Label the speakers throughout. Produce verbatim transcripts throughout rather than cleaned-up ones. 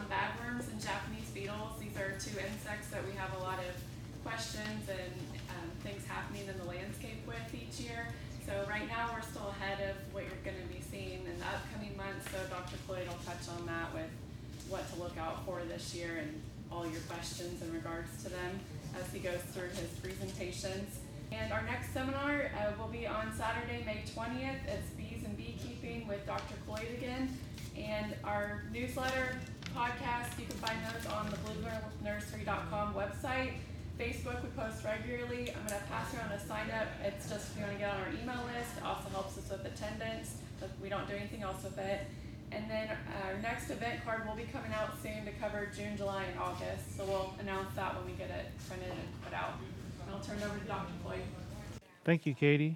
Speaker 1: bagworms and Japanese beetles. These are two insects that we have a lot of questions and um, things happening in the landscape with each year. So right now we're still ahead of what you're going to be seeing in the upcoming months. So Doctor Cloyd will touch on that with what to look out for this year and all your questions in regards to them as he goes through his presentations. And our next seminar uh, will be on Saturday, May twentieth. It's Bees and Beekeeping with Doctor Cloyd again. And our newsletter, podcast, you can find those on the blue nursery dot com website. Facebook, we post regularly. I'm going to pass around a sign up. It's just if you want to get on our email list. It also helps us with attendance, but we don't do anything else with it. And then our next event card will be coming out soon to cover June, July, and August. So we'll announce that when we get it printed and put out. And I'll turn it over to Doctor Cloyd.
Speaker 2: Thank you, Katie.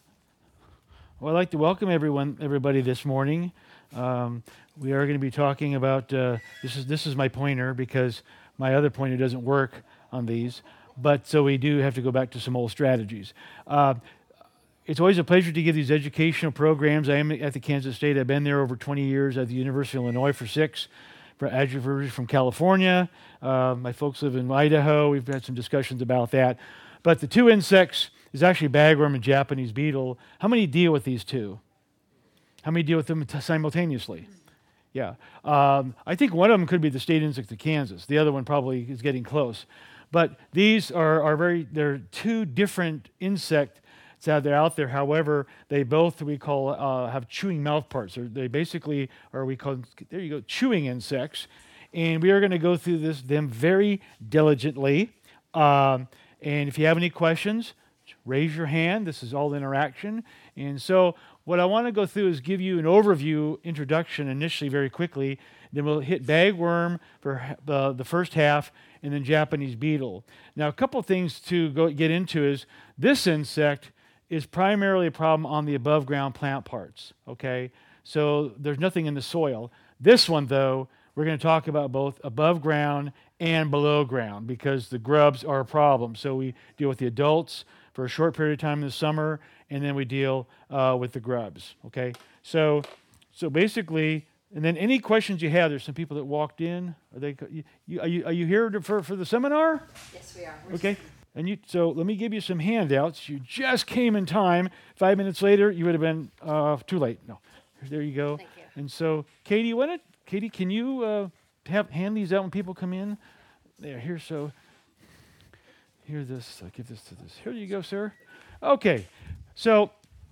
Speaker 2: Well, I'd like to welcome everyone, everybody this morning. Um, we are going to be talking about, uh, this is this is my pointer because my other pointer doesn't work on these, but so we do have to go back to some old strategies. Uh, it's always a pleasure to give these educational programs. I am at the Kansas State. I've been there over twenty years, at the University of Illinois for six, for adjuvants from California. Uh, my folks live in Idaho. We've had some discussions about that. But the two insects is actually bagworm and Japanese beetle. How many deal with these two? How many deal with them t- simultaneously? Yeah. Um, I think one of them could be the state insect of Kansas. The other one probably is getting close. But these are, are very, they're two different insects that are out there. However, they both, we call, uh, have chewing mouth parts. Or they basically are, we call, there you go, chewing insects. And we are going to go through this, them very diligently. Um, and if you have any questions, raise your hand. This is all interaction. And so what I want to go through is give you an overview, introduction initially very quickly. Then we'll hit bagworm for the, the first half, and then Japanese beetle. Now, a couple things to go get into is this insect is primarily a problem on the above ground plant parts, okay? So there's nothing in the soil. This one, though, we're going to talk about both above ground and below ground because the grubs are a problem. So we deal with the adults for a short period of time in the summer, and then we deal uh, with the grubs, okay? So so basically, and then any questions you have, there's some people that walked in. Are they? You, you, are, you, are you here to, for, for the seminar?
Speaker 3: Yes, we are. We're
Speaker 2: okay. And you, so let me give you some handouts. You just came in time. Five minutes later, you would have been uh, too late. No, there you go.
Speaker 3: Thank you.
Speaker 2: And so, Katie, what it, Katie, can you uh, have hand these out when people come in? There, here. So, here, this. I'll give this to this. Here you go, sir. Okay. So,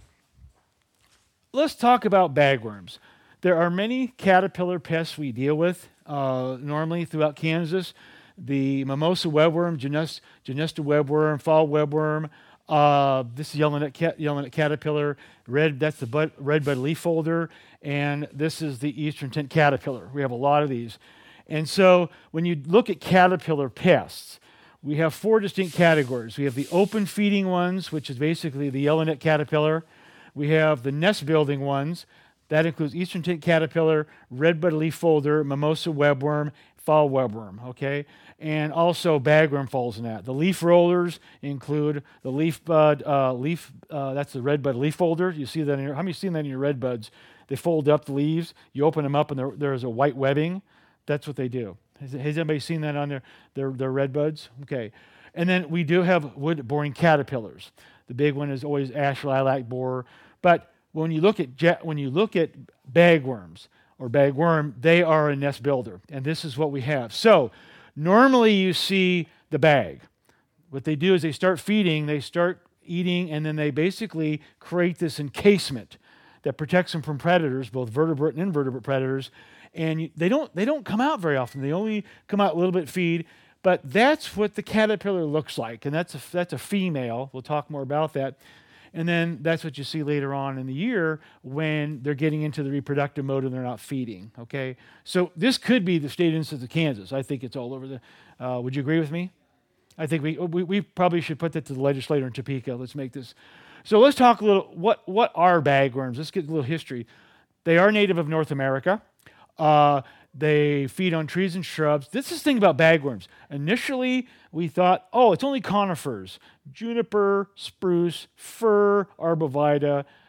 Speaker 2: let's talk about bagworms. There are many caterpillar pests we deal with uh, normally throughout Kansas. The mimosa webworm, Genesta, Genesta webworm, fall webworm. Uh, this is yellow net, cat, yellow net caterpillar. Red, that's the bud, red bud leaf folder. And this is the eastern tent caterpillar. We have a lot of these. And so when you look at caterpillar pests, we have four distinct categories. We have the open feeding ones, which is basically the yellow net caterpillar. We have the nest building ones. That includes eastern tent caterpillar, red bud leaf folder, mimosa webworm, fall webworm, okay? And also bagworm falls in that. The leaf rollers include the leaf bud, uh, leaf, uh, that's the red bud leaf folder. You see that in your, how many seen that in your red buds? They fold up the leaves, you open them up and there, there's a white webbing. That's what they do. Has, has anybody seen that on their, their, their red buds? Okay. And then we do have wood boring caterpillars. The big one is always ash lilac borer. But when you look at when you look at bagworms or bagworm, they are a nest builder, and this is what we have. So normally you see the bag. What they do is they start feeding, they start eating, and then they basically create this encasement that protects them from predators, both vertebrate and invertebrate predators. And you, they don't they don't come out very often. They only come out a little bit feed. But that's what the caterpillar looks like, and that's a that's a female. We'll talk more about that. And then that's what you see later on in the year when they're getting into the reproductive mode and they're not feeding, okay? So this could be the state instance of Kansas. I think it's all over the, uh, would you agree with me? I think we, we we probably should put that to the legislator in Topeka. Let's make this. So let's talk a little, what, what are bagworms? Let's get a little history. They are native of North America. Uh, They feed on trees and shrubs. This is the thing about bagworms. Initially, we thought, oh, it's only conifers. Juniper, spruce, fir, arborvitae,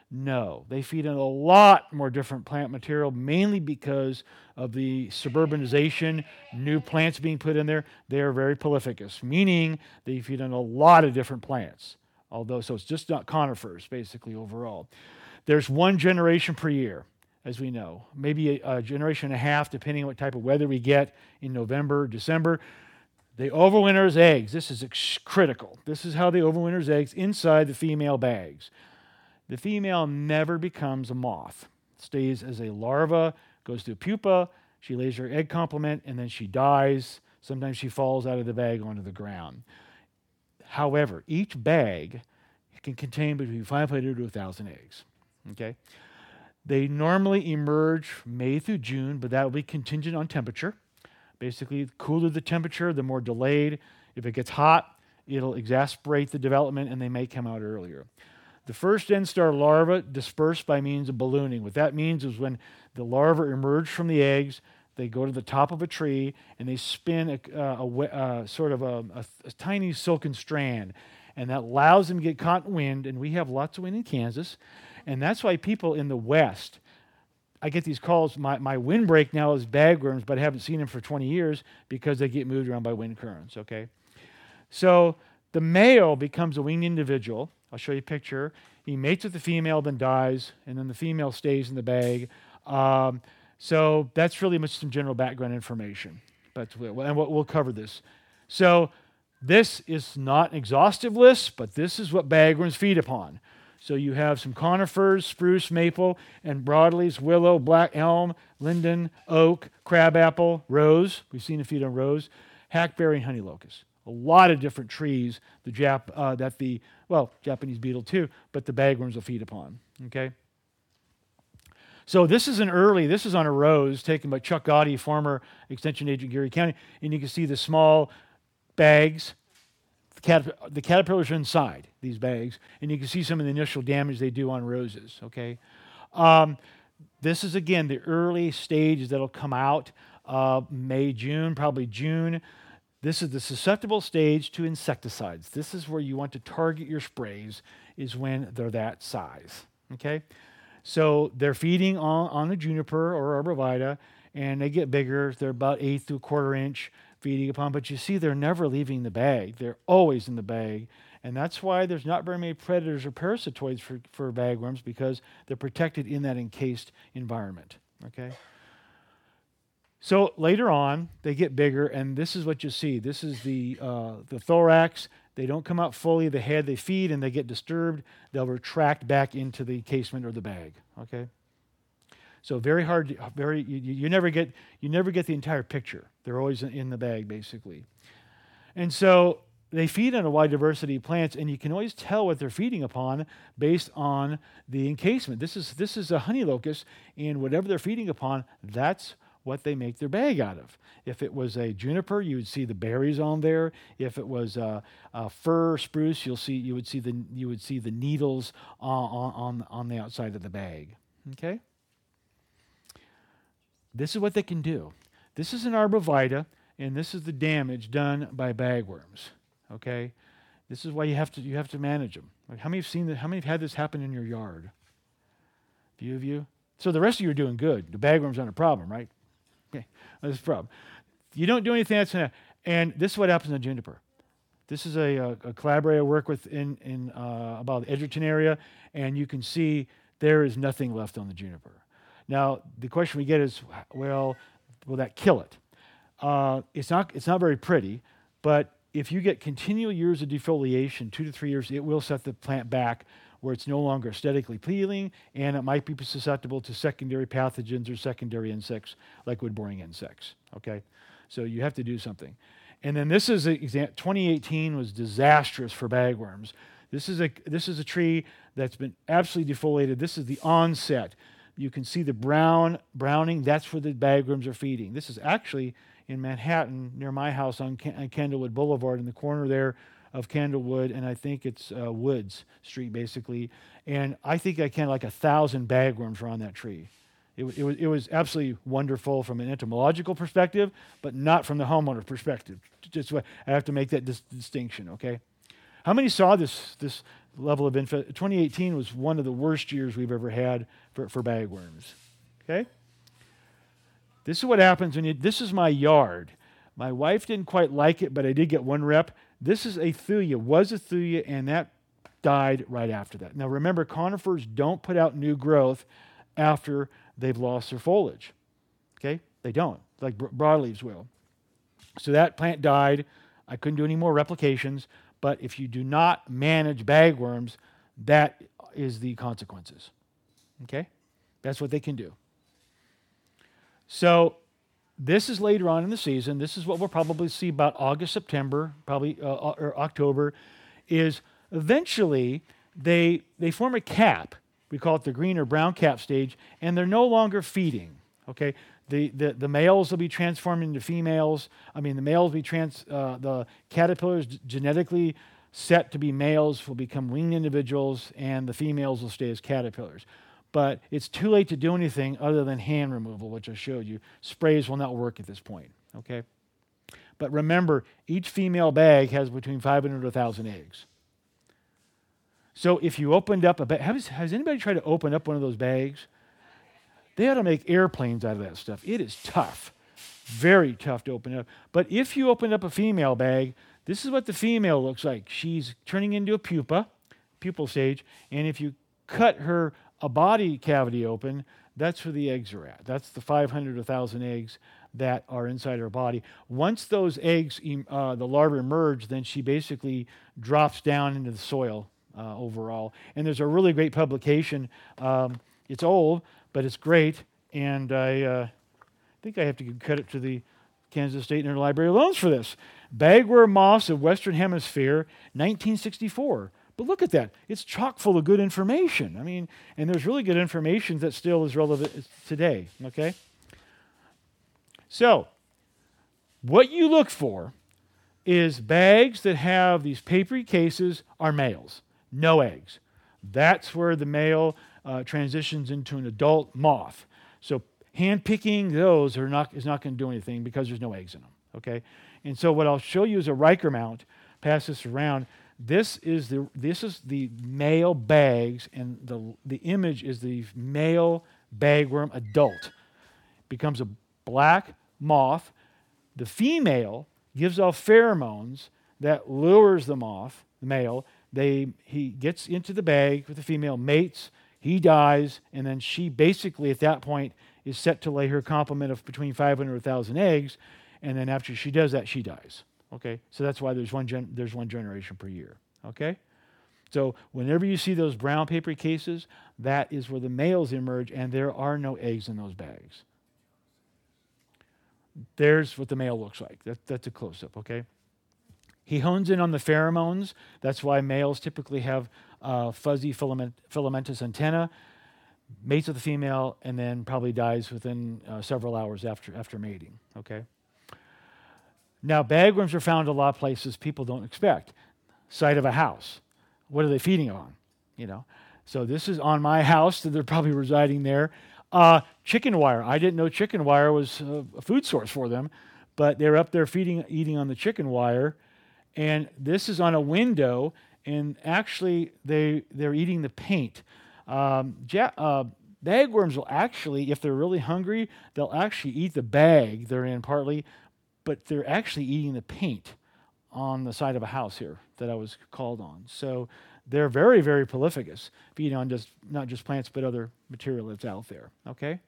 Speaker 2: No, they feed on a lot more different plant material, mainly because of the suburbanization, new plants being put in there. They are very prolificous, meaning they feed on a lot of different plants. Although, so it's just not conifers, basically, overall. There's one generation per year, as we know, maybe a, a generation and a half, depending on what type of weather we get in November, December. They overwinter as eggs. This is ex- critical. This is how they overwinter as eggs inside the female bags. The female never becomes a moth. Stays as a larva, goes through pupa, she lays her egg complement, and then she dies. Sometimes she falls out of the bag onto the ground. However, each bag can contain between five hundred to one thousand eggs. Okay? They normally emerge May through June, but that will be contingent on temperature. Basically, the cooler the temperature, the more delayed. If it gets hot, it'll exacerbate the development, and they may come out earlier. The first instar larvae disperse by means of ballooning. What that means is when the larvae emerge from the eggs, they go to the top of a tree and they spin a, a, a, a sort of a, a, a tiny silken strand, and that allows them to get caught in wind. And we have lots of wind in Kansas, and that's why people in the West, I get these calls. My, my windbreak now is bagworms, but I haven't seen them for twenty years because they get moved around by wind currents. Okay, so the male becomes a winged individual. I'll show you a picture. He mates with the female, then dies, and then the female stays in the bag. Um, so that's really much some general background information. But and we'll, we'll cover this. So this is not an exhaustive list, but this is what bagworms feed upon. So you have some conifers, spruce, maple, and broadleaves, willow, black elm, linden, oak, crabapple, rose. We've seen it feed on rose, hackberry, and honey locust. A lot of different trees the Jap, uh, that the, well, Japanese beetle too, but the bagworms will feed upon, okay? So this is an early, this is on a rose taken by Chuck Gotti, former extension agent Geary County, and you can see the small bags. The, caterp- the caterpillars are inside these bags, and you can see some of the initial damage they do on roses, okay? Um, this is, again, the early stages that'll come out, uh, May, June, probably June. This is the susceptible stage to insecticides. This is where you want to target your sprays, is when they're that size, okay? So they're feeding on, on a juniper or arborvitae, and they get bigger. They're about eighth to a quarter inch feeding upon, but you see they're never leaving the bag. They're always in the bag, and that's why there's not very many predators or parasitoids for, for bagworms, because they're protected in that encased environment, okay? So later on, they get bigger, and this is what you see. This is the uh, the thorax. They don't come out fully. The head, they feed, and they get disturbed. They'll retract back into the casement or the bag. Okay. So very hard. Very you, you never get you never get the entire picture. They're always in the bag, basically. And so they feed on a wide diversity of plants, and you can always tell what they're feeding upon based on the encasement. This is this is a honey locust, and whatever they're feeding upon, that's what they make their bag out of. If it was a juniper, you would see the berries on there. If it was a, a fir spruce, you'll see you would see the you would see the needles on on on the outside of the bag. Okay. This is what they can do. This is an arborvitae, and this is the damage done by bagworms. Okay. This is why you have to you have to manage them. Like how many have seen that? How many have had this happen in your yard? A few of you. So the rest of you are doing good. The bagworms aren't a problem, right? Okay, that's the problem. You don't do anything that's gonna, and this is what happens in juniper. This is a, a, a collaborator I work with in in uh, about the Edgerton area, and you can see there is nothing left on the juniper. Now the question we get is, well, will that kill it? Uh, it's not. It's not very pretty, but if you get continual years of defoliation, two to three years, it will set the plant back where it's no longer aesthetically pleasing, and it might be susceptible to secondary pathogens or secondary insects like wood-boring insects, okay? So you have to do something. And then this is, a, twenty eighteen was disastrous for bagworms. This is a this is a tree that's been absolutely defoliated. This is the onset. You can see the brown browning. That's where the bagworms are feeding. This is actually in Manhattan, near my house on, Can- on Candlewood Boulevard, in the corner there of Candlewood, and I think it's uh, Woods Street, basically. And I think I counted like a thousand bagworms were on that tree. It, it, was, it was absolutely wonderful from an entomological perspective, but not from the homeowner perspective. Just I have to make that dis- distinction, okay? How many saw this this level of infest. twenty eighteen was one of the worst years we've ever had for, for bagworms. Okay? This is what happens when you, this is my yard. My wife didn't quite like it, but I did get one rep. This is a thuya, was a thuya, and that died right after that. Now remember, conifers don't put out new growth after they've lost their foliage. Okay? They don't, like broadleaves will. So that plant died. I couldn't do any more replications, but if you do not manage bagworms, that is the consequences. Okay? That's what they can do. So this is later on in the season. This is what we'll probably see about August, September, probably uh, or October, is eventually they they form a cap. We call it the green or brown cap stage, and they're no longer feeding. Okay, the the, the males will be transformed into females. I mean, the males will be trans. Uh, the caterpillars genetically set to be males will become winged individuals, and the females will stay as caterpillars. But it's too late to do anything other than hand removal, which I showed you. Sprays will not work at this point, okay? But remember, each female bag has between five hundred to one thousand eggs. So if you opened up a bag, has, has anybody tried to open up one of those bags? They ought to make airplanes out of that stuff. It is tough, very tough to open up. But if you open up a female bag, this is what the female looks like. She's turning into a pupa, pupal stage, and if you cut her a body cavity open, that's where the eggs are at. That's the five hundred to one thousand eggs that are inside her body. Once those eggs, uh, the larvae emerge, then she basically drops down into the soil uh, overall. And there's a really great publication. Um, it's old, but it's great. And I uh, think I have to give credit to the Kansas State Interlibrary Loans for this. Bagworm moths of Western Hemisphere, nineteen sixty-four. But look at that. It's chock full of good information. I mean, and there's really good information that still is relevant today, okay? So, what you look for is bags that have these papery cases are males, no eggs. That's where the male uh, transitions into an adult moth. So, hand-picking those are not, is not going to do anything because there's no eggs in them, okay? And so what I'll show you is a Riker mount. Pass this around. This is the this is the male bags, and the the image is the male bagworm adult. Becomes a black moth. The female gives off pheromones that lures the moth, the male. They he gets into the bag with the female, mates, he dies, and then she basically at that point is set to lay her complement of between five hundred and one thousand eggs, and then after she does that, she dies. Okay, so that's why there's one gen- there's one generation per year. Okay, so whenever you see those brown papery cases, that is where the males emerge, and there are no eggs in those bags. There's what the male looks like. That, that's a close-up. Okay, he hones in on the pheromones. That's why males typically have uh, fuzzy filament, filamentous antenna, mates with the female, and then probably dies within uh, several hours after after mating. Okay. Now, bagworms are found a lot of places people don't expect. Side of a house. What are they feeding on? You know. So this is on my house, so they're probably residing there. Uh, chicken wire. I didn't know chicken wire was a, a food source for them, but they're up there feeding, eating on the chicken wire. And this is on a window, and actually they they're eating the paint. Um, ja- uh, bagworms will actually, if they're really hungry, they'll actually eat the bag they're in partly, but they're actually eating the paint on the side of a house here that I was called on. So they're very, very prolificous, feeding on just not just plants, but other material that's out there, okay?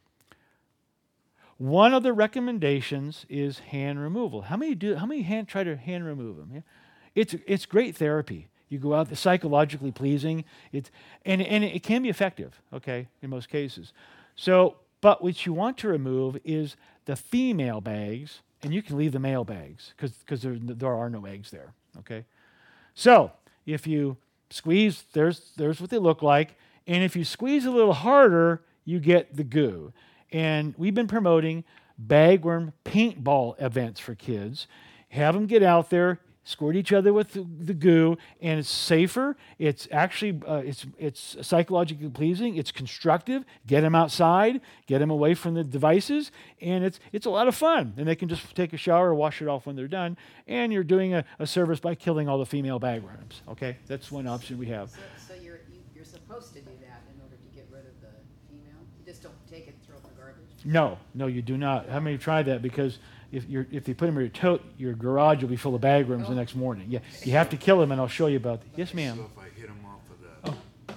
Speaker 2: One of the recommendations is hand removal. How many do? How many hand try to hand remove them? Yeah? It's it's great therapy. You go out, it's psychologically pleasing. It's and and it can be effective, okay, in most cases. So, but what you want to remove is the female bags, and you can leave the male bags because because there there are no eggs there, okay. So if you squeeze, there's there's what they look like, and if you squeeze a little harder, you get the goo. And we've been promoting bagworm paintball events for kids. Have them get out there, squirt each other with the, the goo, and it's safer. It's actually uh, it's it's psychologically pleasing. It's constructive. Get them outside, get them away from the devices, and it's it's a lot of fun. And they can just take a shower, wash it off when they're done, and you're doing a, a service by killing all the female bagworms. Okay, that's one option we have.
Speaker 3: So, so you're you, you're supposed to do that in order to get rid of the female. You just don't take it and throw it in the garbage.
Speaker 2: No, no, you do not. How many tried that? Because if you're if they put them in your tote, your garage will be full of bagworms the next morning. Yeah, you have to kill them, and I'll show you about that. Yes, ma'am.
Speaker 4: So if I hit them off of the,
Speaker 2: Oh.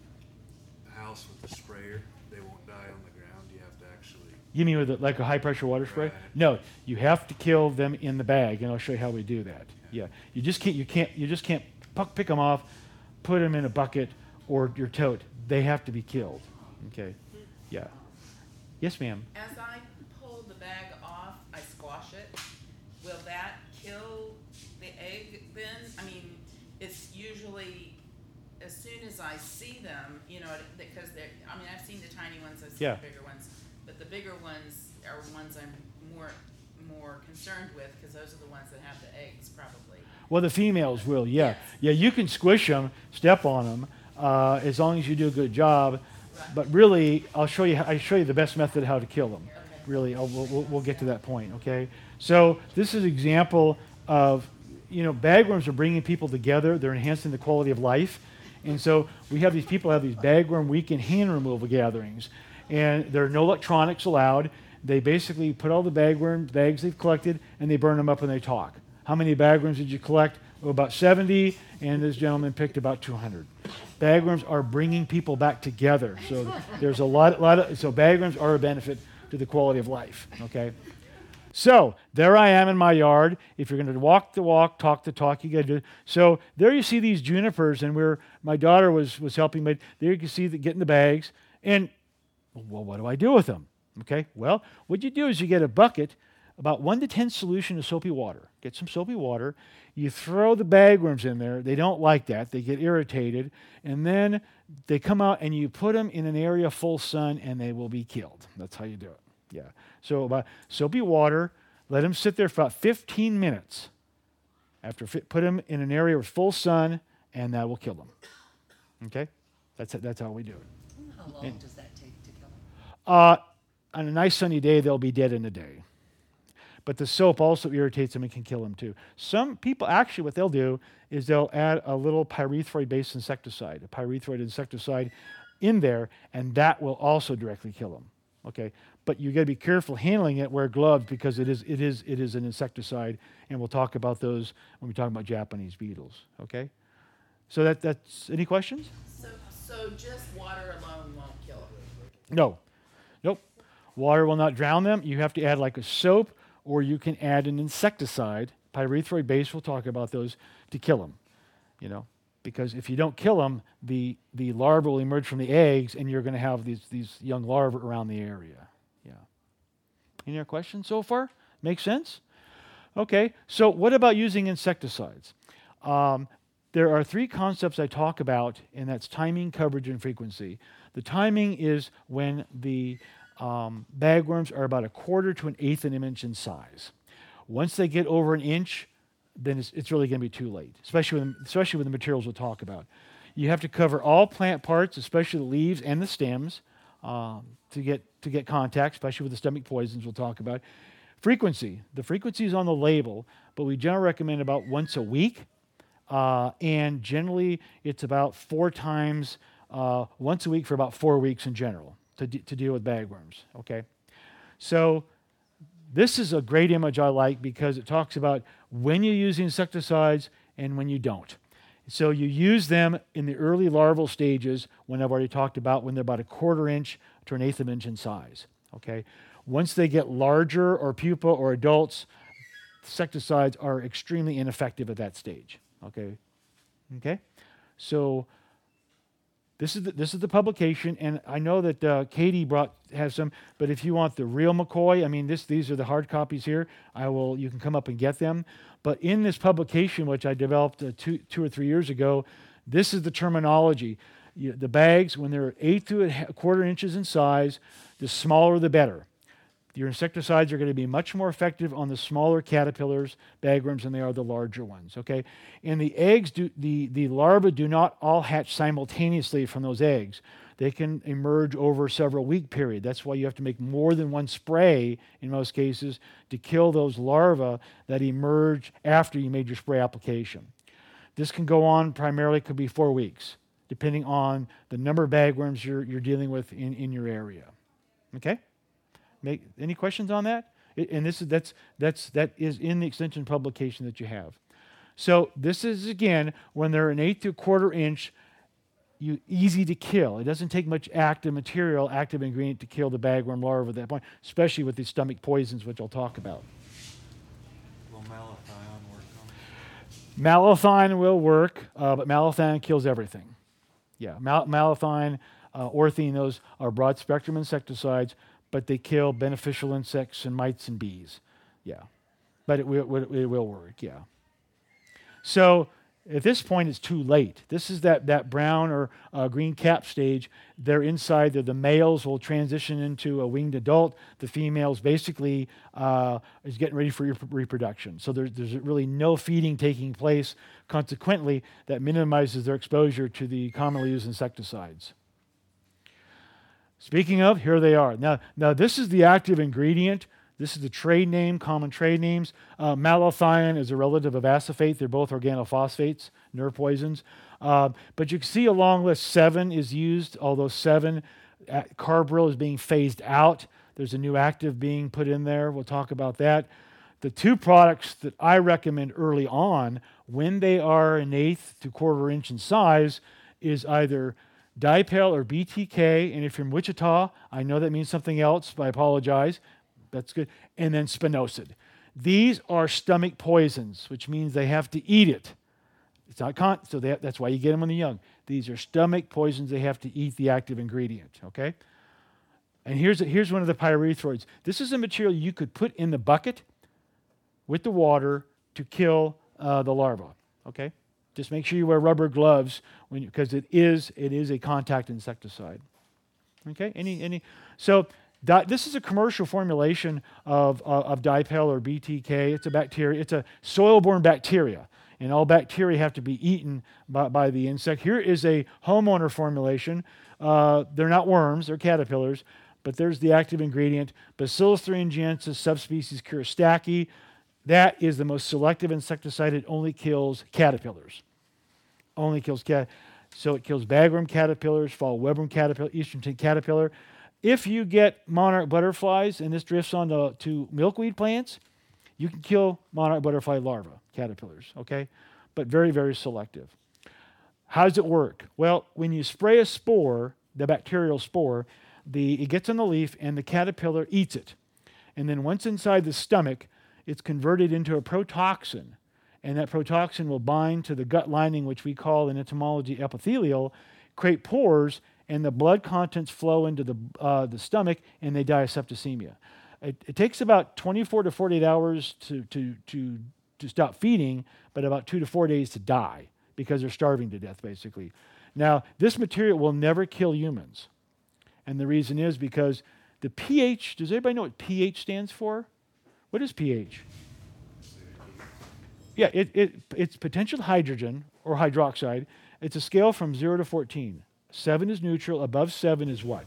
Speaker 4: the house with the sprayer, they won't die on the ground. You have to actually.
Speaker 2: You mean with a, like a high pressure water spray?
Speaker 4: Right.
Speaker 2: No, you have to kill them in the bag, and I'll show you how we do that. Yeah, you just can't you can't you just can't puck, pick them off, put them in a bucket or your tote. They have to be killed. Okay. Yeah. Yes, ma'am.
Speaker 5: As I pull the bag off, I squash it. Will that kill the egg then? I mean, it's usually as soon as I see them, you know, because they're, I mean, I've seen the tiny ones, I've seen
Speaker 2: Yeah.
Speaker 5: the bigger ones, but the bigger ones are ones I'm more more concerned with because those are the ones that have the eggs probably.
Speaker 2: Well, the females will, yeah.
Speaker 5: Yes.
Speaker 2: Yeah, you can squish them, step on them, uh, as long as you do a good job.
Speaker 5: Right.
Speaker 2: But really, I'll show you. I show you the best method how to kill them.
Speaker 5: Okay.
Speaker 2: Really, I'll, we'll, we'll we'll get to that point. Okay. So this is an example of, you know, bagworms are bringing people together. They're enhancing the quality of life, and so we have these people have these bagworm weekend hand removal gatherings, and there are no electronics allowed. They basically put all the bagworm bags they've collected and they burn them up and they talk. How many bagworms did you collect? Oh, about seventy, and this gentleman picked about two hundred. Bagworms are bringing people back together. So there's a lot, lot of, so bagworms are a benefit to the quality of life, okay? So there I am in my yard. If you're going to walk the walk, talk the talk, you got to do. So there you see these junipers, and we're, my daughter was, was helping, but there you can see that getting the bags. And, well, what do I do with them? Okay, well, what you do is you get a bucket, about one to ten solution of soapy water. Get some soapy water. You throw the bagworms in there. They don't like that. They get irritated. And then they come out and you put them in an area full sun and they will be killed. That's how you do it. Yeah. So about soapy water, let them sit there for about fifteen minutes. After fi- put them in an area with full sun and that will kill them. Okay? That's it. That's how we do it.
Speaker 3: How long
Speaker 2: And-
Speaker 3: does that take to kill them?
Speaker 2: Uh, on a nice sunny day, they'll be dead in a day. But the soap also irritates them and can kill them too. Some people, actually, what they'll do is they'll add a little pyrethroid-based insecticide, a pyrethroid insecticide in there, and that will also directly kill them. Okay, but you got to be careful handling it. Wear gloves because it is it is it is an insecticide, and we'll talk about those when we talk about Japanese beetles. Okay, so that that's any questions?
Speaker 5: So so just water alone won't kill them.
Speaker 2: No, nope. Water will not drown them. You have to add like a soap, or you can add an insecticide, pyrethroid base. We'll talk about those to kill them. You know, because if you don't kill them, the the larvae will emerge from the eggs, and you're going to have these these young larvae around the area. Yeah. Any other questions so far? Make sense? Okay. So what about using insecticides? Um, there are three concepts I talk about, and that's timing, coverage, and frequency. The timing is when the um, bagworms are about a quarter to an eighth of an inch in size. Once they get over an inch, then it's, it's really going to be too late, especially with, especially with the materials we'll talk about. You have to cover all plant parts, especially the leaves and the stems, um, to get to get contact, especially with the stomach poisons we'll talk about. Frequency. The frequency is on the label, but we generally recommend about once a week, uh, and generally it's about four times uh, once a week for about four weeks in general to, de- to deal with bagworms. Okay, so this is a great image I like because it talks about when you use insecticides and when you don't. So you use them in the early larval stages when I've already talked about when they're about a quarter inch to an eighth of an inch in size. Okay. Once they get larger or pupa or adults, insecticides are extremely ineffective at that stage. Okay. Okay. So this is the, this is the publication, and I know that uh, Katie brought has some. But if you want the real McCoy, I mean, this these are the hard copies here. I will. You can come up and get them. But in this publication, which I developed uh, two two or three years ago, this is the terminology. You, the bags, when they're eight to a quarter inches in size, the smaller the better. Your insecticides are going to be much more effective on the smaller caterpillars, bagworms, than they are the larger ones, okay? And the eggs, do, the, the larvae do not all hatch simultaneously from those eggs. They can emerge over a several week period. That's why you have to make more than one spray in most cases to kill those larvae that emerge after you made your spray application. This can go on primarily, could be four weeks, depending on the number of bagworms you're, you're dealing with in, in your area, okay? Make, any questions on that? It, and this is that's that's that is in the extension publication that you have. So this is again when they're an eighth to a quarter inch, you easy to kill. It doesn't take much active material, active ingredient to kill the bagworm larva at that point, especially with these stomach poisons, which I'll talk about.
Speaker 4: Will malathion work on?
Speaker 2: Malathion will work, uh, but malathion kills everything. Yeah, mal- malathion, uh, orthine, those are broad spectrum insecticides, but they kill beneficial insects and mites and bees. Yeah. But it will, it will work, yeah. So at this point, it's too late. This is that, that brown or uh, green cap stage. They're inside. They're, the males will transition into a winged adult. The females basically uh, is getting ready for rep- reproduction. So there's, there's really no feeding taking place. Consequently, that minimizes their exposure to the commonly used insecticides. Speaking of, here they are. Now, now this is the active ingredient. This is the trade name, common trade names. Uh, malathion is a relative of acephate. They're both organophosphates, nerve poisons. Uh, but you can see a long list. Seven is used, although seven, uh, carbaryl is being phased out. There's a new active being put in there. We'll talk about that. The two products that I recommend early on, when they are an eighth to quarter inch in size, is either Dipel or B T K, and if you're from Wichita, I know that means something else, but I apologize. That's good. And then spinosad. These are stomach poisons, which means they have to eat it. It's not con- so they, that's why you get them when they're young. These are stomach poisons. They have to eat the active ingredient, okay? And here's, a, here's one of the pyrethroids. This is a material you could put in the bucket with the water to kill uh, the larva, okay? Just make sure you wear rubber gloves when because it is it is a contact insecticide. Okay, any any so di, this is a commercial formulation of uh, of Dipel or B T K. It's a bacteria. It's a soil-borne bacteria, and all bacteria have to be eaten by, by the insect. Here is a homeowner formulation. Uh, they're not worms; they're caterpillars. But there's the active ingredient: Bacillus thuringiensis, subspecies Kurostaki. That is the most selective insecticide. It only kills caterpillars. Only kills cat. So it kills bagworm caterpillars, fall webworm caterpillar, eastern tint caterpillar. If you get monarch butterflies, and this drifts on to, to milkweed plants, you can kill monarch butterfly larvae, caterpillars, okay? But very, very selective. How does it work? Well, when you spray a spore, the bacterial spore, the, it gets on the leaf and the caterpillar eats it. And then once inside the stomach, it's converted into a protoxin, and that protoxin will bind to the gut lining, which we call in entomology epithelial, create pores, and the blood contents flow into the, uh, the stomach, and they die of septicemia. It, it takes about twenty-four to forty-eight hours to, to, to, to stop feeding, but about two to four days to die because they're starving to death, basically. Now, this material will never kill humans, and the reason is because the pH, does anybody know what pH stands for? What is pH? Yeah, it, it, it's potential hydrogen or hydroxide. It's a scale from zero to fourteen. seven is neutral. Above seven is what?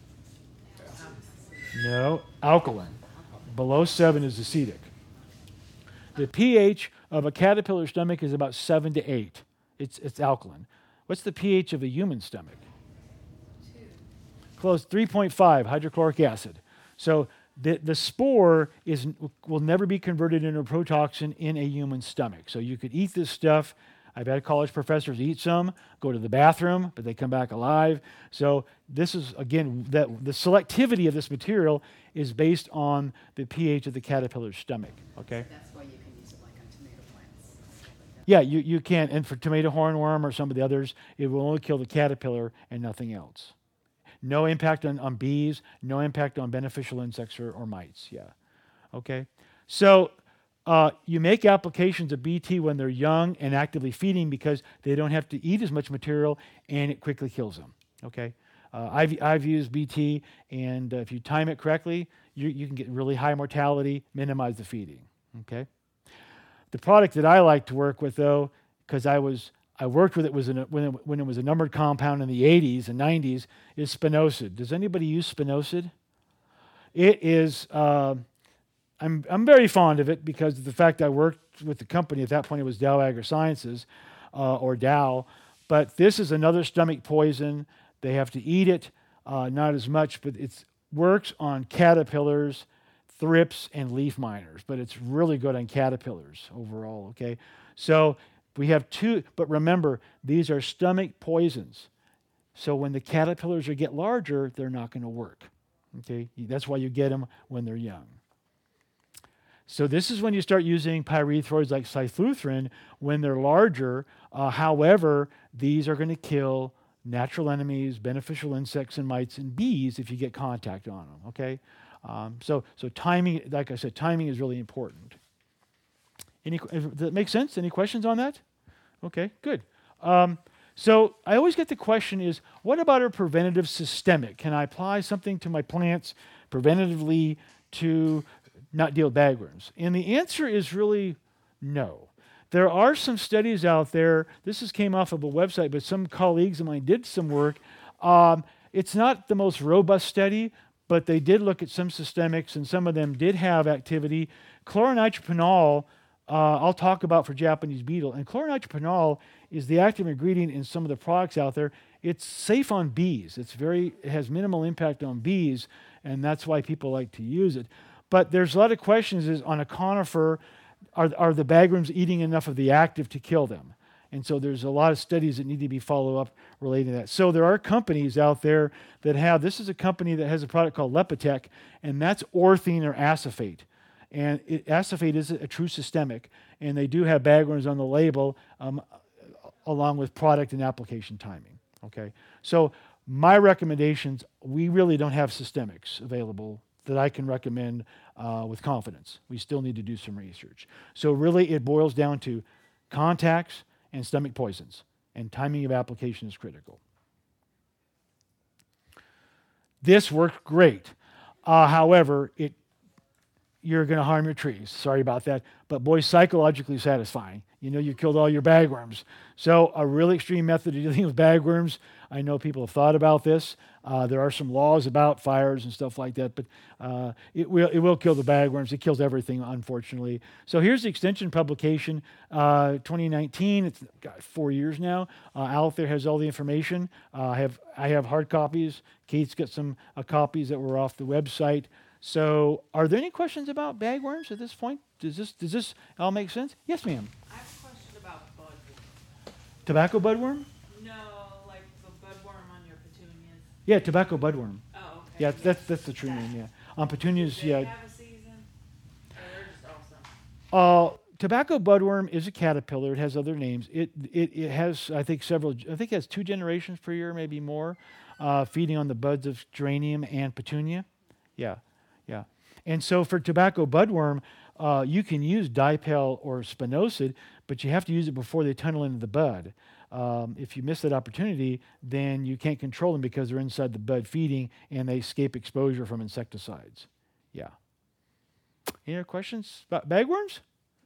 Speaker 2: No, alkaline. Below seven is acidic. The pH of a caterpillar stomach is about seven to eight. It's, it's alkaline. What's the pH of a human stomach? Two. Close, three point five, hydrochloric acid. So The, the spore is, will never be converted into a protoxin in a human stomach. So you could eat this stuff. I've had college professors eat some, go to the bathroom, but they come back alive. So this is, again, that the selectivity of this material is based on the pH of the caterpillar's stomach, okay?
Speaker 3: That's why you can use it like on tomato plants. Like
Speaker 2: Yeah, you, you can. And for tomato hornworm or some of the others, it will only kill the caterpillar and nothing else. No impact on, on bees, no impact on beneficial insects or, or mites, yeah. Okay? So uh, you make applications of B T when they're young and actively feeding because they don't have to eat as much material and it quickly kills them, okay? Uh, I've, I've used B T, and uh, if you time it correctly, you, you can get really high mortality, minimize the feeding. Okay. The product that I like to work with, though, because I was I worked with it was in a, when, it, when it was a numbered compound in the eighties and nineties, is spinosad. Does anybody use spinosad? It is. Uh, I'm I'm very fond of it because of the fact I worked with the company at that point. It was Dow AgroSciences, uh, or Dow. But this is another stomach poison. They have to eat it, uh, not as much, but it works on caterpillars, thrips, and leaf miners. But it's really good on caterpillars overall. Okay, so we have two. But remember, these are stomach poisons. So when the caterpillars are get larger, they're not going to work. Okay, that's why you get them when they're young. So this is when you start using pyrethroids like cyfluthrin when they're larger. Uh, however, these are going to kill natural enemies, beneficial insects and mites, and bees if you get contact on them. Okay, um, so so timing, like I said, timing is really important. Any does that make sense? Any questions on that? Okay, good. Um, so I always get the question is, what about a preventative systemic? Can I apply something to my plants preventatively to not deal with bagworms? And the answer is really no. There are some studies out there. This is came off of a website, but some colleagues of mine did some work. Um, it's not the most robust study, but they did look at some systemics, and some of them did have activity. Chloronitropenol, uh, I'll talk about for Japanese beetle, and chloronitropenol is the active ingredient in some of the products out there. It's safe on bees. It's very, it has minimal impact on bees, and that's why people like to use it. But there's a lot of questions is on a conifer, are, are the bagworms eating enough of the active to kill them? And so there's a lot of studies that need to be followed up relating to that. So there are companies out there that have, this is a company that has a product called Lepitech, and that's orthene or acephate. And it, acephate is a true systemic, and they do have bagworms on the label um, along with product and application timing. Okay, so my recommendations, we really don't have systemics available that I can recommend uh, with confidence. We still need to do some research. So really it boils down to contacts and stomach poisons, and timing of application is critical. This worked great. Uh, however, it you're going to harm your trees. Sorry about that. But boy, psychologically satisfying. You know you killed all your bagworms. So a really extreme method of dealing with bagworms. I know people have thought about this. Uh, there are some laws about fires and stuff like that, but uh, it will it will kill the bagworms. It kills everything, unfortunately. So here's the extension publication, uh, twenty nineteen. It's got four years now. Uh, out there has all the information. Uh, I have I have hard copies. Kate's got some uh, copies that were off the website. So are there any questions about bagworms at this point? Does this does this all make sense? Yes, ma'am.
Speaker 5: I have a question about budworm.
Speaker 2: Tobacco budworm?
Speaker 5: No, like the budworm on your petunias.
Speaker 2: Yeah, tobacco budworm.
Speaker 5: Oh, okay.
Speaker 2: Yeah, that's that's the true name. Yeah, on petunias.
Speaker 5: Do they
Speaker 2: Yeah.
Speaker 5: have a season? Or they're just awesome?
Speaker 2: Uh, tobacco budworm is a caterpillar. It has other names. It it it has I think several. I think it has two generations per year, maybe more, uh, feeding on the buds of geranium and petunia. Yeah, yeah. And so for tobacco budworm, uh, you can use dipel or spinosad, but you have to use it before they tunnel into the bud. Um, if you miss that opportunity, then you can't control them because they're inside the bud feeding and they escape exposure from insecticides. Yeah. Any other questions about bagworms?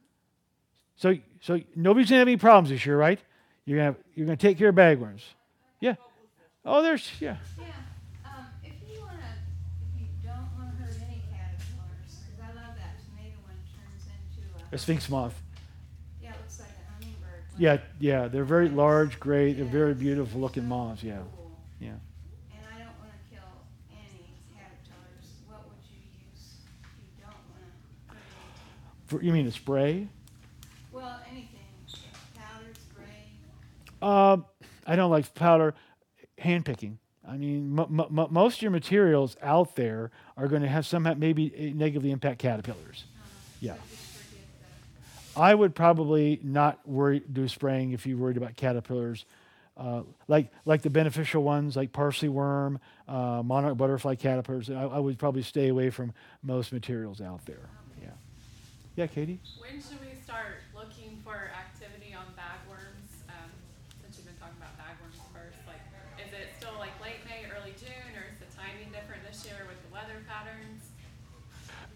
Speaker 2: So, so nobody's gonna have any problems this year, right? You're gonna have, you're gonna take care of bagworms. Yeah. Oh, there's yeah.
Speaker 6: Yeah, um, if you wanna, if you don't wanna hurt any caterpillars, 'cause I love that tomato one turns into a.
Speaker 2: A sphinx moth.
Speaker 6: Yeah, it looks like a hummingbird.
Speaker 2: Yeah, yeah. They're very large, great. They're very beautiful looking moths. Yeah,
Speaker 6: Cool.
Speaker 2: yeah.
Speaker 6: And I don't wanna kill any caterpillars, what would you use if you don't wanna hurt anything?
Speaker 2: For, you mean a spray?
Speaker 6: Well, anything, powder, spray,
Speaker 2: Uh, I don't like powder. Hand picking. I mean, m- m- most of your materials out there are going to have somehow maybe uh, negatively impact caterpillars.
Speaker 6: uh,
Speaker 2: Yeah.
Speaker 6: so just forget the.
Speaker 2: I would probably not worry do spraying if you're worried about caterpillars, uh, like like the beneficial ones like parsley worm, uh, monarch butterfly caterpillars. I, I would probably stay away from most materials out there. Yeah. Yeah, Katie.
Speaker 1: When should we start looking for activity on bagworms? Um, since you've been talking about bagworms first, like, is it still like late May, early June, or is the timing different this year with the weather patterns?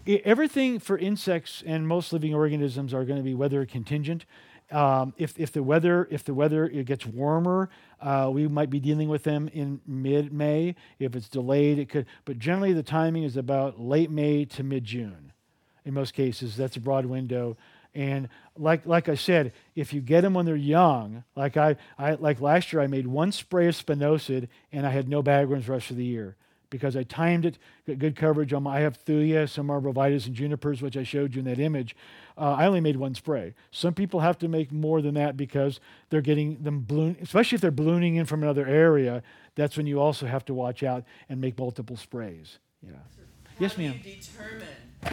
Speaker 2: I- everything for insects and most living organisms are going to be weather contingent. Um, if if the weather if the weather it gets warmer, uh, we might be dealing with them in mid-May. If it's delayed, it could. But generally, the timing is about late May to mid-June. In most cases, that's a broad window. And like like I said, if you get them when they're young, like I, I like last year, I made one spray of spinosad and I had no bagworms the rest of the year because I timed it, got good coverage on my, I have thuya, some arborvitaes and junipers, which I showed you in that image. Uh, I only made one spray. Some people have to make more than that because they're getting them balloon, especially if they're ballooning in from another area. That's when you also have to watch out and make multiple sprays. Yeah. Yes, ma'am.
Speaker 5: How do you determine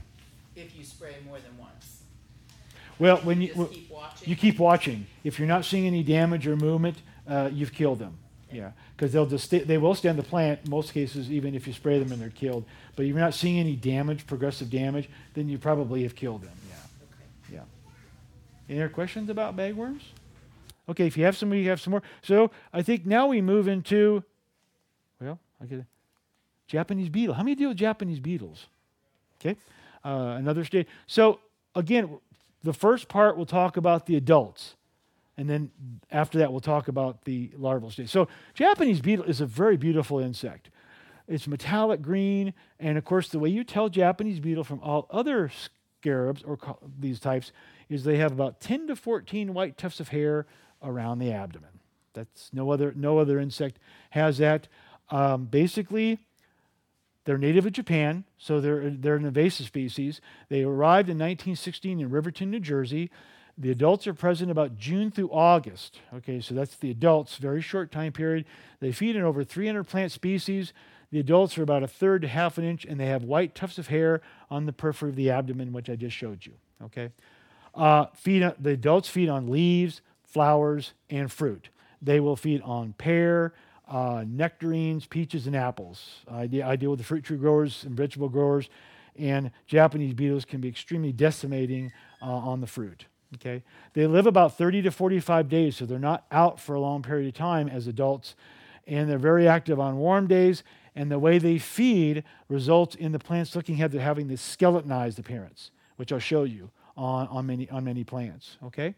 Speaker 5: if you spray more than once?
Speaker 2: Well, when you
Speaker 5: just
Speaker 2: well,
Speaker 5: keep watching?
Speaker 2: you keep watching. If you're not seeing any damage or movement, uh, you've killed them. Yeah, because they'll just stay, they will stay on the plant. In most cases, even if you spray them and they're killed. But if you're not seeing any damage, progressive damage, then you probably have killed them. Yeah,
Speaker 5: Okay.
Speaker 2: yeah. Any other questions about bagworms? Okay, if you have some, you have some more. So I think now we move into, well, I get it. Japanese beetle. How many deal with Japanese beetles? Okay, uh, another stage. So again, the first part we'll talk about the adults, and then after that we'll talk about the larval stage. So Japanese beetle is a very beautiful insect. It's metallic green, and of course the way you tell Japanese beetle from all other scarabs or co- these types is they have about ten to fourteen white tufts of hair around the abdomen. That's no other no other insect has that. Um, basically, they're native of Japan, so they're they're an invasive species. They arrived in nineteen sixteen in Riverton, New Jersey. The adults are present about June through August. Okay, so that's the adults, very short time period. They feed on over three hundred plant species. The adults are about a third to half an inch, and they have white tufts of hair on the periphery of the abdomen, which I just showed you. Okay, uh, feed on, the adults feed on leaves, flowers, and fruit. They will feed on pear, Uh, nectarines, peaches, and apples. I, de- I deal with the fruit tree growers and vegetable growers, and Japanese beetles can be extremely decimating uh, on the fruit. Okay, they live about thirty to forty-five days, so they're not out for a long period of time as adults, and they're very active on warm days. And the way they feed results in the plants looking at they're having this skeletonized appearance, which I'll show you on, on many on many plants. Okay,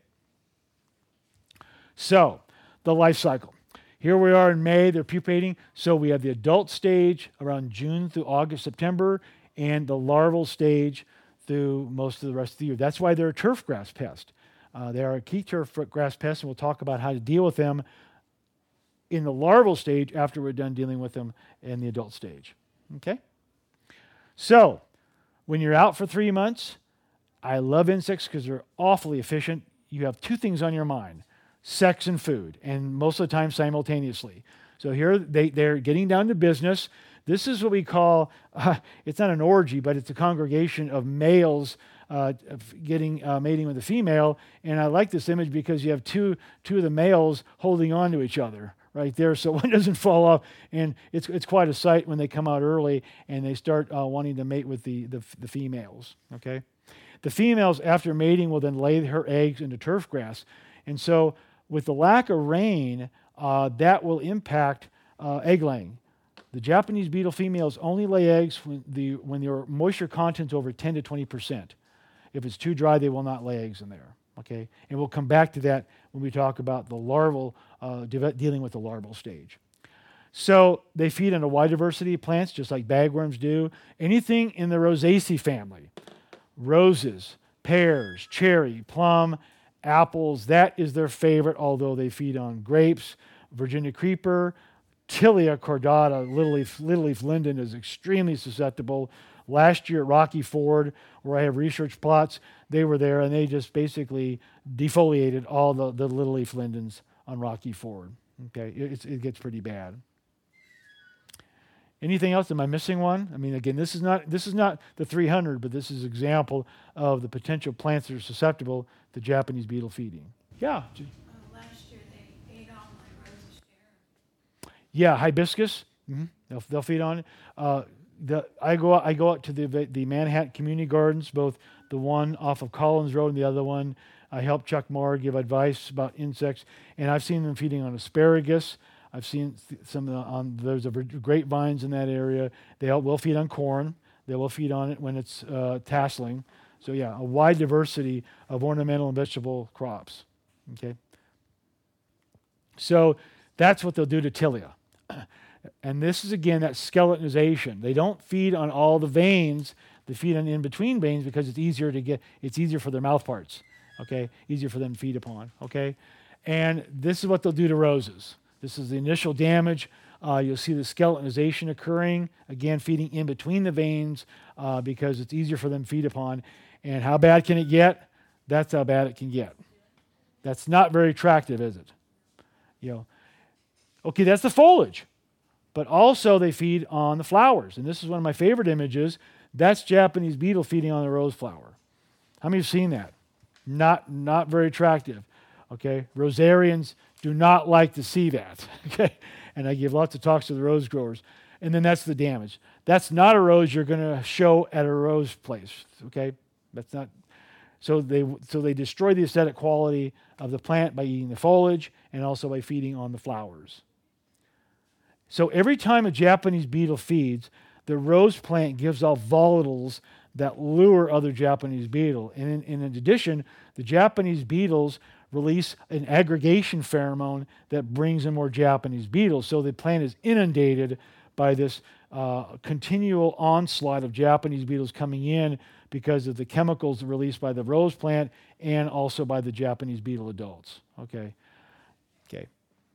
Speaker 2: so the life cycle. Here we are in May, they're pupating. So we have the adult stage around June through August, September, and the larval stage through most of the rest of the year. That's why they're a turf grass pest. Uh, they are a key turf grass pest, and we'll talk about how to deal with them in the larval stage after we're done dealing with them in the adult stage. Okay? So, when you're out for three months, I love insects because they're awfully efficient. You have two things on your mind. Sex and food, and most of the time simultaneously. So here they, they're getting down to business. This is what we call, uh, it's not an orgy, but it's a congregation of males uh, getting uh, mating with a female. And I like this image because you have two, two of the males holding on to each other right there so one doesn't fall off. And it's it's quite a sight when they come out early and they start uh, wanting to mate with the, the, the females, okay? The females, after mating, will then lay her eggs into turf grass. And so with the lack of rain, uh, that will impact uh, egg laying. The Japanese beetle females only lay eggs when the when their moisture content's over ten to twenty percent. If it's too dry, they will not lay eggs in there. Okay, and we'll come back to that when we talk about the larval, uh, de- dealing with the larval stage. So they feed on a wide diversity of plants, just like bagworms do. Anything in the Rosaceae family, roses, pears, cherry, plum, apples, that is their favorite, although they feed on grapes, Virginia creeper, Tilia cordata, little leaf, little leaf linden is extremely susceptible. Last year at Rocky Ford, where I have research plots, they were there and they just basically defoliated all the, the little leaf lindens on Rocky Ford. Okay, it, it's, it gets pretty bad. Anything else? Am I missing one? I mean, again, this is not this is not the three hundred, but this is an example of the potential plants that are susceptible to Japanese beetle feeding. Yeah.
Speaker 6: Uh, last year they ate all my roses there.
Speaker 2: Yeah, hibiscus. Mm-hmm. They'll they'll feed on it. Uh, the I go out, I go out to the the Manhattan Community Gardens, both the one off of Collins Road and the other one. I help Chuck Moore give advice about insects, and I've seen them feeding on asparagus. I've seen some uh, on there's a grapevines in that area. They all will feed on corn. They will feed on it when it's uh, tasseling. So yeah, a wide diversity of ornamental and vegetable crops. Okay. So that's what they'll do to Tilia. And this is, again, that skeletonization. They don't feed on all the veins. They feed on in-between veins because it's easier to get, it's easier for their mouth parts, okay? Easier for them to feed upon, okay? And this is what they'll do to roses. This is the initial damage. Uh, you'll see the skeletonization occurring, again, feeding in between the veins uh, because it's easier for them to feed upon. And how bad can it get? That's how bad it can get. That's not very attractive, is it? You know, okay, that's the foliage. But also they feed on the flowers. And this is one of my favorite images. That's Japanese beetle feeding on the rose flower. How many have seen that? Not, not very attractive. Okay, rosarians do not like to see that. Okay, and I give lots of talks to the rose growers. And then that's the damage. That's not a rose you're going to show at a rose place. Okay, that's not. So they so they destroy the aesthetic quality of the plant by eating the foliage and also by feeding on the flowers. So every time a Japanese beetle feeds, the rose plant gives off volatiles that lure other Japanese beetle. And in, in addition, the Japanese beetles release an aggregation pheromone that brings in more Japanese beetles. So the plant is inundated by this uh, continual onslaught of Japanese beetles coming in because of the chemicals released by the rose plant and also by the Japanese beetle adults. Okay. Okay.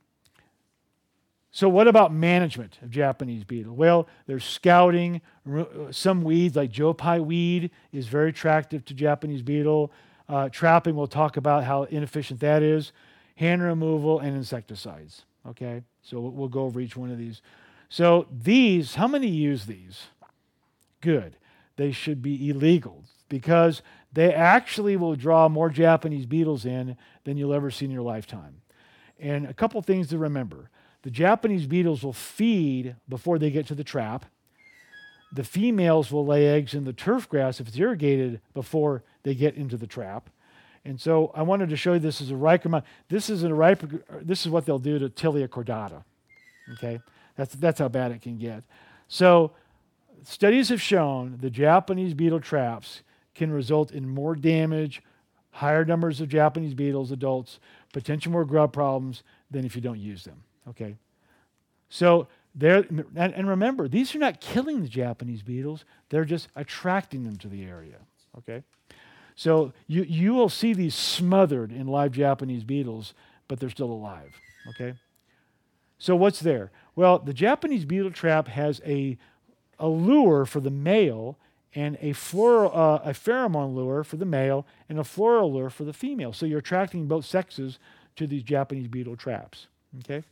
Speaker 2: So what about management of Japanese beetle? Well, there's scouting. Some weeds like Jopai weed is very attractive to Japanese beetle. Uh, trapping, we'll talk about how inefficient that is. Hand removal and insecticides. Okay, so we'll go over each one of these. So these, how many use these? Good. They should be illegal because they actually will draw more Japanese beetles in than you'll ever see in your lifetime. And a couple things to remember. The Japanese beetles will feed before they get to the trap. The females will lay eggs in the turf grass if it's irrigated before they get into the trap. And so I wanted to show you this as a Ricomon. This is a ripe, this is what they'll do to Tilia cordata. Okay? That's that's how bad it can get. So studies have shown the Japanese beetle traps can result in more damage, higher numbers of Japanese beetles, adults, potential more grub problems than if you don't use them. Okay, so there, and, and remember, these are not killing the Japanese beetles; they're just attracting them to the area. Okay, so you you will see these smothered in live Japanese beetles, but they're still alive. Okay, so what's there? Well, the Japanese beetle trap has a a lure for the male and a floral uh, a pheromone lure for the male and a floral lure for the female. So you're attracting both sexes to these Japanese beetle traps. Okay.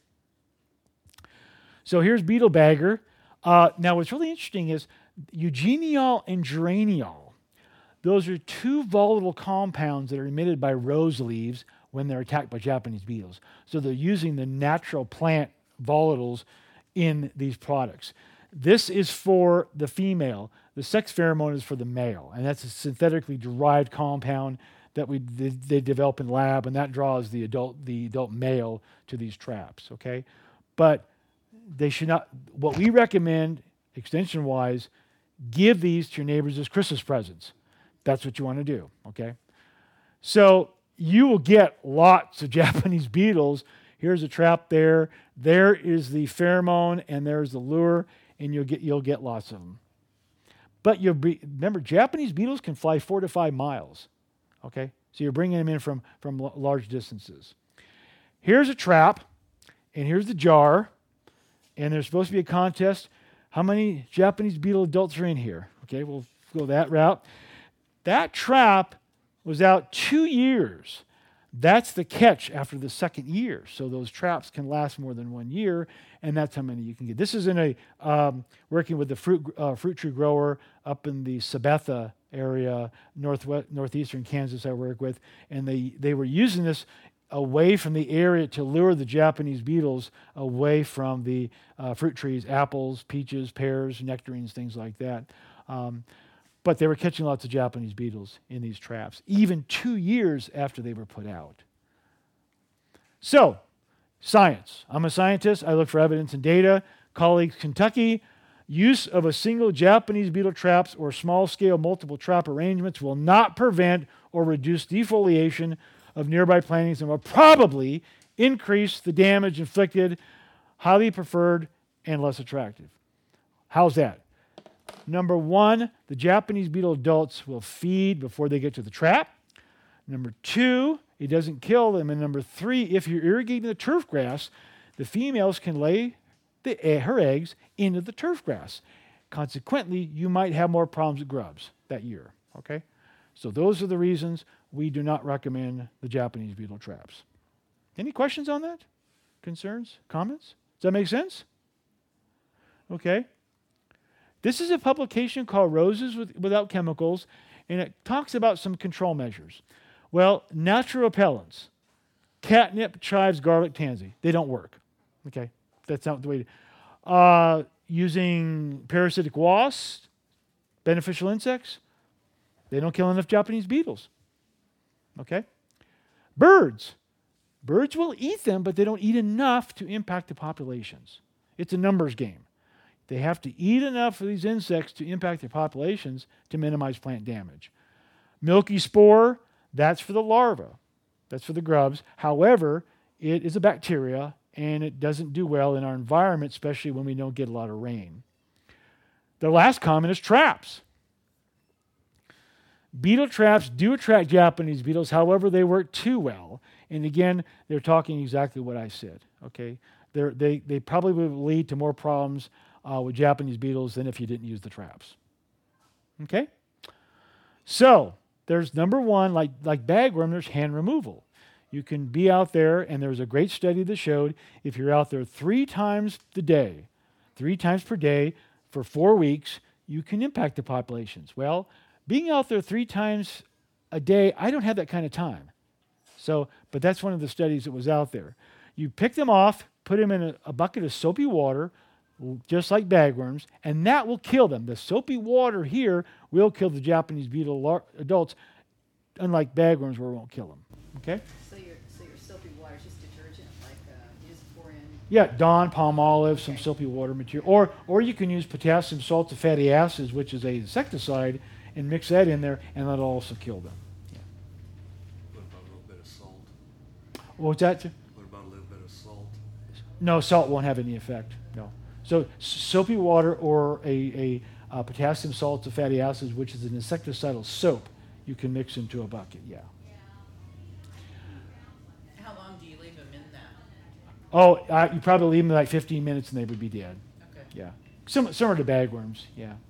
Speaker 2: So here's beetle bagger. Uh, now what's really interesting is eugeniol and geraniol. Those are two volatile compounds that are emitted by rose leaves when they're attacked by Japanese beetles. So they're using the natural plant volatiles in these products. This is for the female. The sex pheromone is for the male, and that's a synthetically derived compound that we they, they develop in lab, and that draws the adult the adult male to these traps. Okay, but they should not. What we recommend, extension-wise, give these to your neighbors as Christmas presents. That's what you want to do. Okay, so you will get lots of Japanese beetles. Here's a trap there. There is the pheromone, and there's the lure, and you'll get you'll get lots of them. But you'll be remember, Japanese beetles can fly four to five miles. Okay, so you're bringing them in from from l- large distances. Here's a trap, and here's the jar, and there's supposed to be a contest. How many Japanese beetle adults are in here? Okay, we'll go that route. That trap was out two years. That's the catch after the second year. So those traps can last more than one year, and that's how many you can get. This is in a um, working with the fruit uh, fruit tree grower up in the Sabetha area, northwest northeastern Kansas. I work with, and they they were using this away from the area to lure the Japanese beetles away from the uh, fruit trees, apples, peaches, pears, nectarines, things like that. Um, But they were catching lots of Japanese beetles in these traps, even two years after they were put out. So, science. I'm a scientist. I look for evidence and data. Colleagues, Kentucky, Use of a single Japanese beetle traps or small-scale multiple trap arrangements will not prevent or reduce defoliation of nearby plantings and will probably increase the damage inflicted, highly preferred and less attractive. How's that? Number one, the Japanese beetle adults will feed before they get to the trap. Number two, it doesn't kill them. And number three, if you're irrigating the turf grass, the females can lay the, her eggs into the turf grass. Consequently, you might have more problems with grubs that year. Okay? So those are the reasons we do not recommend the Japanese beetle traps. Any questions on that? Concerns? Comments? Does that make sense? Okay. This is a publication called Roses with, Without Chemicals, and it talks about some control measures. Well, natural repellents, catnip, chives, garlic, tansy, they don't work. Okay, that's not the way to. Uh, using parasitic wasps, beneficial insects, they don't kill enough Japanese beetles. Okay? Birds. Birds will eat them, but they don't eat enough to impact the populations. It's a numbers game. They have to eat enough of these insects to impact their populations to minimize plant damage. Milky spore, that's for the larvae. That's for the grubs. However, it is a bacteria, and it doesn't do well in our environment, especially when we don't get a lot of rain. The last comment is traps. Beetle traps do attract Japanese beetles, however, they work too well. And again, they're talking exactly what I said. Okay, they're, they they probably will lead to more problems uh, with Japanese beetles than if you didn't use the traps. Okay, so there's number one, like like bagworm. There's hand removal. You can be out there, and there's a great study that showed if you're out there three times a day, three times per day for four weeks, you can impact the populations. Well, being out there three times a day, I don't have that kind of time. So, but that's one of the studies that was out there. You pick them off, put them in a, a bucket of soapy water, just like bagworms, and that will kill them. The soapy water here will kill the Japanese beetle lar- adults, unlike bagworms where it won't kill them. Okay?
Speaker 3: So your, so your soapy water is just detergent, like uh, you just pour in.
Speaker 2: Yeah, Dawn, palm olive, some soapy water material. Or, or you can use potassium salt of fatty acids, which is a insecticide, and mix that in there, and that'll also kill them. Yeah.
Speaker 4: What about a little bit of salt?
Speaker 2: What's that?
Speaker 4: What about a little bit of salt?
Speaker 2: No, salt won't have any effect. No. So s- soapy water or a, a uh, potassium salt of fatty acids, which is an insecticidal soap, you can mix into a bucket. Yeah.
Speaker 5: How long do you leave them in that?
Speaker 2: Oh, uh, you probably leave them like fifteen minutes and they would be dead.
Speaker 5: Okay.
Speaker 2: Yeah. Sim- similar to bagworms. Yeah.
Speaker 5: Yeah.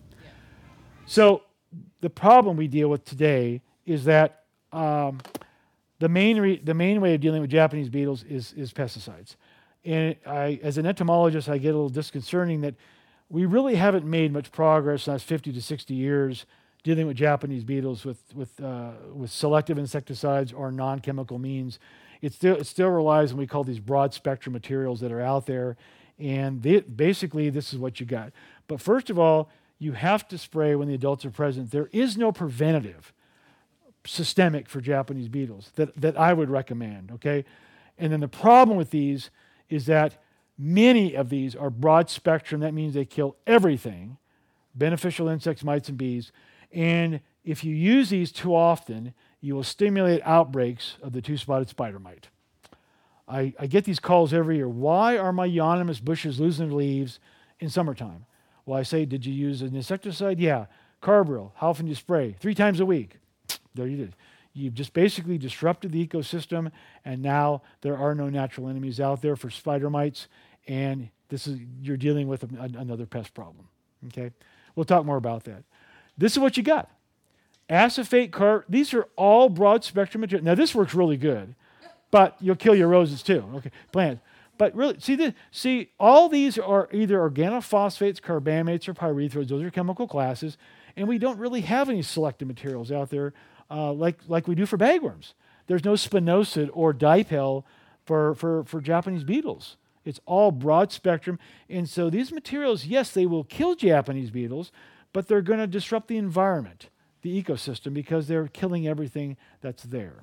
Speaker 2: So the problem we deal with today is that um, the main re- the main way of dealing with Japanese beetles is is pesticides. And I, as an entomologist, I get a little disconcerting that we really haven't made much progress in the last fifty to sixty years dealing with Japanese beetles with with uh, with selective insecticides or non-chemical means. It still it still relies on what we call these broad spectrum materials that are out there, and they, basically this is what you got. But first of all, you have to spray when the adults are present. There is no preventative systemic for Japanese beetles that, that I would recommend, okay? And then the problem with these is that many of these are broad spectrum. That means they kill everything, beneficial insects, mites, and bees. And if you use these too often, you will stimulate outbreaks of the two-spotted spider mite. I, I get these calls every year. Why are my euonymus bushes losing their leaves in summertime? Well, I say, did you use an insecticide? Yeah. Carbaryl. How often do you spray? Three times a week. There you did. You've just basically disrupted the ecosystem, and now there are no natural enemies out there for spider mites, and this is you're dealing with a, a, another pest problem. Okay? We'll talk more about that. This is what you got. Acephate, car. These are all broad spectrum material. Now, this works really good, but you'll kill your roses too. Okay, plants. But really, see, the, see, all these are either organophosphates, carbamates, or pyrethroids. Those are chemical classes, and we don't really have any selective materials out there uh, like, like we do for bagworms. There's no spinosad or dipel for, for, for Japanese beetles. It's all broad spectrum, and so these materials, yes, they will kill Japanese beetles, but they're going to disrupt the environment, the ecosystem, because they're killing everything that's there.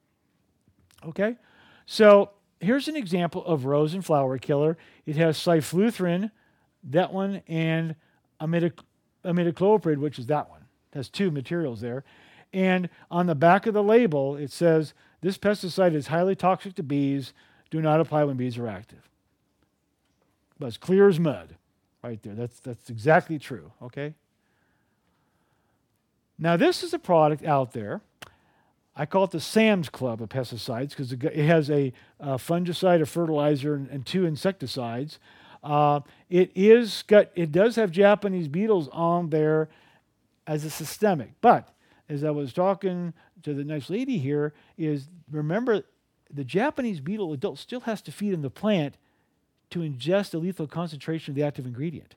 Speaker 2: Okay? So here's an example of rose and flower killer. It has cyfluthrin, that one, and imidac- imidacloprid, which is that one. It has two materials there. And on the back of the label, it says, this pesticide is highly toxic to bees. Do not apply when bees are active. But it's clear as mud right there. That's, that's exactly true, okay? Now, this is a product out there. I call it the Sam's Club of pesticides because it has a, a fungicide, a fertilizer, and, and two insecticides. Uh, it is got. It does have Japanese beetles on there as a systemic. But as I was talking to the nice lady here, is remember the Japanese beetle adult still has to feed in the plant to ingest a lethal concentration of the active ingredient.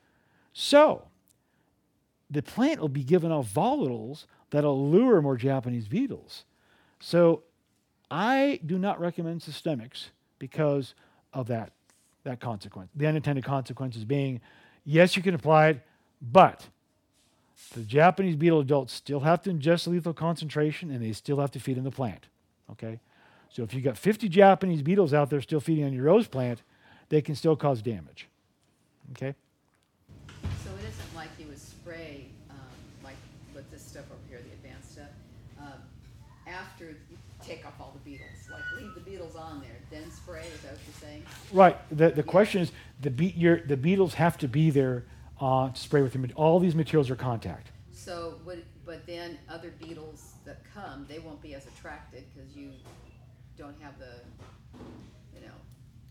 Speaker 2: So the plant will be given off volatiles that'll lure more Japanese beetles. So I do not recommend systemics because of that, that consequence. The unintended consequences being, yes, you can apply it, but the Japanese beetle adults still have to ingest a lethal concentration and they still have to feed in the plant. Okay? So if you've got fifty Japanese beetles out there still feeding on your rose plant, they can still cause damage. Okay?
Speaker 3: So it isn't like you would spray, um, like with this stuff over here, the advanced stuff, um, after you take off all the beetles, like leave the beetles on there, then spray, is that what you're saying?
Speaker 2: Right. The the question is, the be- your, the beetles have to be there uh, to spray with them. All these materials are contact.
Speaker 3: So, would, but then other beetles that come, they won't be as attracted because you don't have the, you know,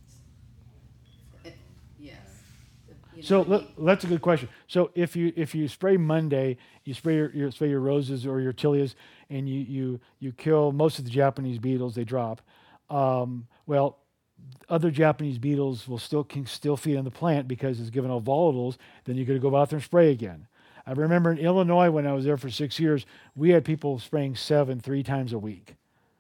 Speaker 3: it, yes. You know
Speaker 2: So
Speaker 3: what I
Speaker 2: let,
Speaker 3: mean?
Speaker 2: that's a good question. So if you if you spray Monday, you spray your, your spray your roses or your tillias, and you you you kill most of the Japanese beetles, they drop. Um, well, other Japanese beetles will still can still feed on the plant because it's given off volatiles. Then you're going to go out there and spray again. I remember in Illinois when I was there for six years, we had people spraying seven three times a week,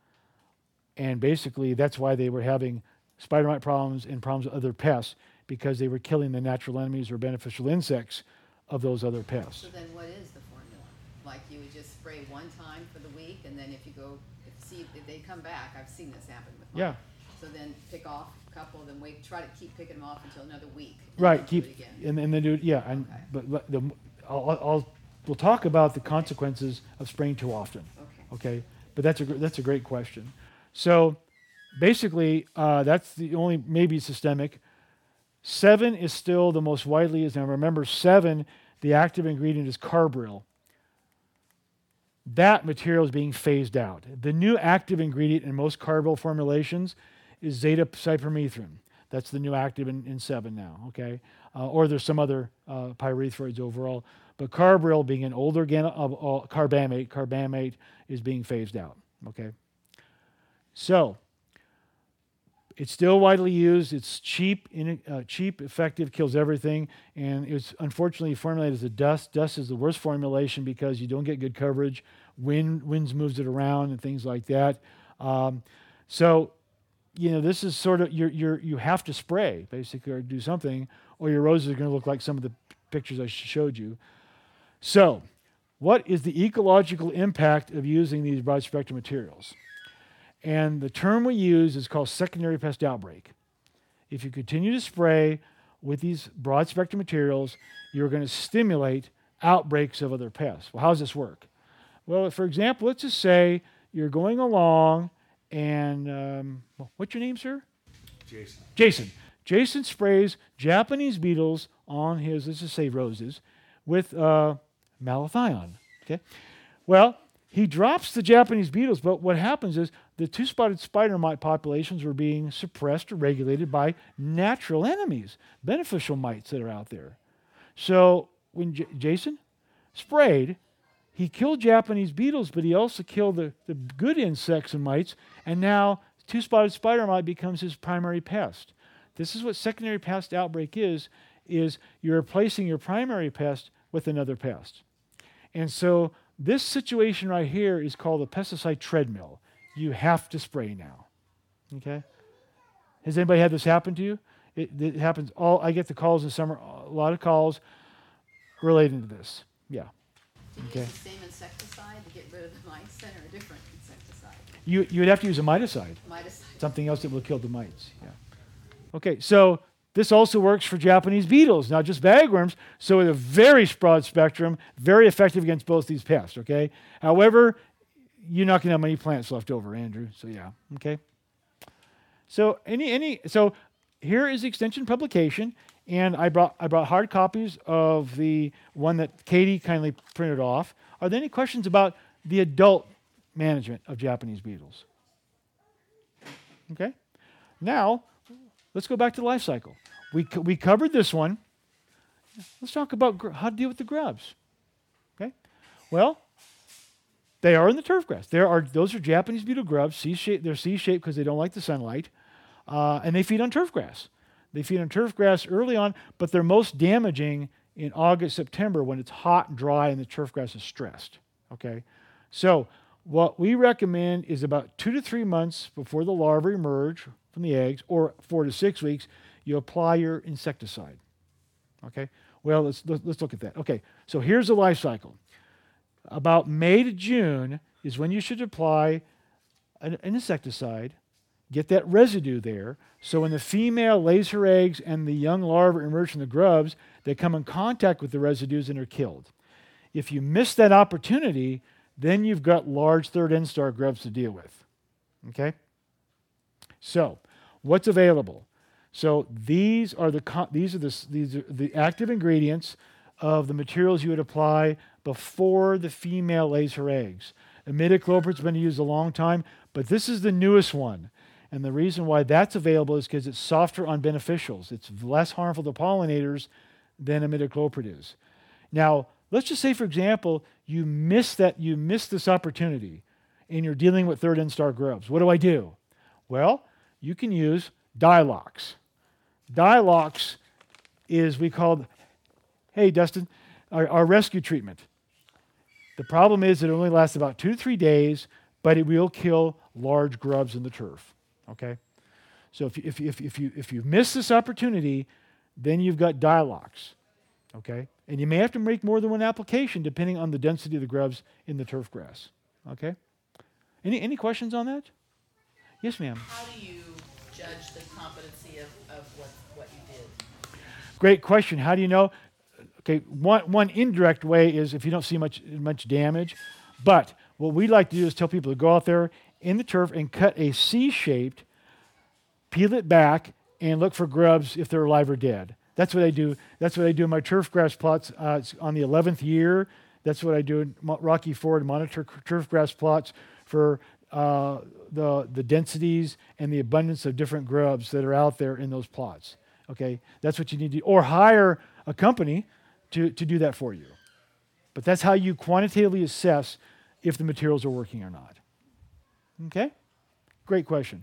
Speaker 2: and basically that's why they were having spider mite problems and problems with other pests, because they were killing the natural enemies or beneficial insects of those other pests.
Speaker 3: So then what is the formula? Like you would just spray one time for the week, and then if you go, if, see, if they come back, I've seen this happen with mine.
Speaker 2: Yeah.
Speaker 3: So then pick off a couple, then wait, try to keep picking them off until another week. and
Speaker 2: Right,
Speaker 3: then do
Speaker 2: keep
Speaker 3: it again.
Speaker 2: and, and then do it. Yeah, and
Speaker 3: Okay.
Speaker 2: but let the, I'll, I'll we'll talk about the consequences of spraying too often.
Speaker 3: Okay.
Speaker 2: Okay, but that's a gr- that's a great question. So basically, uh, that's the only maybe systemic. Seven is still the most widely used. Now remember, seven, the active ingredient is carbaryl. That material is being phased out. The new active ingredient in most carbaryl formulations is zeta-cypermethrin. That's the new active in, in seven now, okay? Uh, or there's some other uh, pyrethroids overall. But carbaryl, being an older organo- uh, uh, carbamate, carbamate is being phased out, okay? So, it's still widely used. It's cheap, in, uh, cheap, effective, kills everything, and it's unfortunately formulated as a dust. Dust is the worst formulation because you don't get good coverage. Wind, winds moves it around and things like that. Um, so, you know, this is sort of you're you're you have to spray basically or do something, or your roses are going to look like some of the pictures I sh- showed you. So, what is the ecological impact of using these broad spectrum materials? And the term we use is called secondary pest outbreak. If you continue to spray with these broad spectrum materials, you're going to stimulate outbreaks of other pests. Well, how does this work? Well, for example, let's just say you're going along and, um, well, what's your name, sir?
Speaker 4: Jason.
Speaker 2: Jason. Jason sprays Japanese beetles on his, let's just say roses, with uh, malathion. Okay. Well, he drops the Japanese beetles, but what happens is the two-spotted spider mite populations were being suppressed or regulated by natural enemies, beneficial mites that are out there. So when J- Jason sprayed, he killed Japanese beetles, but he also killed the, the good insects and mites, and now two-spotted spider mite becomes his primary pest. This is what secondary pest outbreak is, is you're replacing your primary pest with another pest. And so this situation right here is called a pesticide treadmill. You have to spray now. Okay? Has anybody had this happen to you? It, it happens all, I get the calls this summer, a lot of calls relating to this. Yeah.
Speaker 3: Do you
Speaker 2: Okay.
Speaker 3: use the same insecticide to get rid of the mites then, or a different insecticide?
Speaker 2: You, you would have to use a miticide,
Speaker 3: Miticide.
Speaker 2: something else that will kill the mites. Yeah. Okay, so This also works for Japanese beetles, not just bagworms. So it's a very broad spectrum, very effective against both these pests, okay? However, you're not going to have many plants left over, Andrew. So yeah, okay? So any any so here is the extension publication, and I brought I brought hard copies of the one that Katie kindly printed off. Are there any questions about the adult management of Japanese beetles? Okay. Now, let's go back to the life cycle. We co- we covered this one. Let's talk about gr- how to deal with the grubs. Okay. Well, they are in the turf grass. There are those are Japanese beetle grubs. C-shaped. They're C-shaped because they don't like the sunlight, uh, and they feed on turf grass. They feed on turf grass early on, but they're most damaging in August, September when it's hot and dry and the turf grass is stressed. Okay, so what we recommend is about two to three months before the larvae emerge from the eggs, or four to six weeks, you apply your insecticide. Okay, well let's let's look at that. Okay, so here's the life cycle. About May to June is when you should apply an, an insecticide, get that residue there, so when the female lays her eggs and the young larvae emerge from the grubs, they come in contact with the residues and are killed. If you miss that opportunity, then you've got large third instar grubs to deal with. Okay? So, what's available? So these are the co- these are the these are the active ingredients of the materials you would apply before the female lays her eggs. Imidacloprid's been used a long time, but this is the newest one. And the reason why that's available is because it's softer on beneficials. It's less harmful to pollinators than imidacloprid is. Now, let's just say, for example, you miss that you miss this opportunity and you're dealing with third instar grubs. What do I do? Well, you can use Dilox. Dilox is, we called, hey, Dustin, our, our rescue treatment. The problem is it only lasts about two to three days, but it will kill large grubs in the turf. Okay? So if, if, if, if, you, if you miss this opportunity, then you've got Dilox. Okay? And you may have to make more than one application depending on the density of the grubs in the turf grass. Okay? Any, any questions on that? Yes, ma'am.
Speaker 5: How do you judge the competency of, of what, what you did?
Speaker 2: Great question. How do you know? Okay, one, one indirect way is if you don't see much much damage. But what we like to do is tell people to go out there in the turf and cut a C-shaped, peel it back, and look for grubs if they're alive or dead. That's what I do. That's what I do in my turf grass plots. Uh, it's on the eleventh year. That's what I do in Mo- Rocky Ford, monitor c- turf grass plots for uh, the the densities and the abundance of different grubs that are out there in those plots. Okay, that's what you need to do. Or hire a company to, to do that for you. But that's how you quantitatively assess if the materials are working or not. Okay? Great question.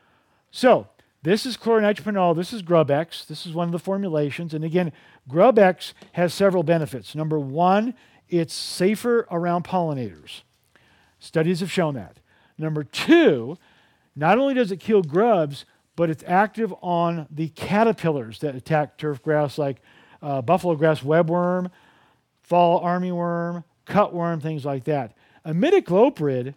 Speaker 2: So, this is chlornitrophenol. This is GrubX. This is one of the formulations. And again, GrubX has several benefits. Number one, it's safer around pollinators. Studies have shown that. Number two, not only does it kill grubs, but it's active on the caterpillars that attack turf grass, like uh, buffalo grass webworm, fall armyworm, cutworm, things like that. Imidacloprid,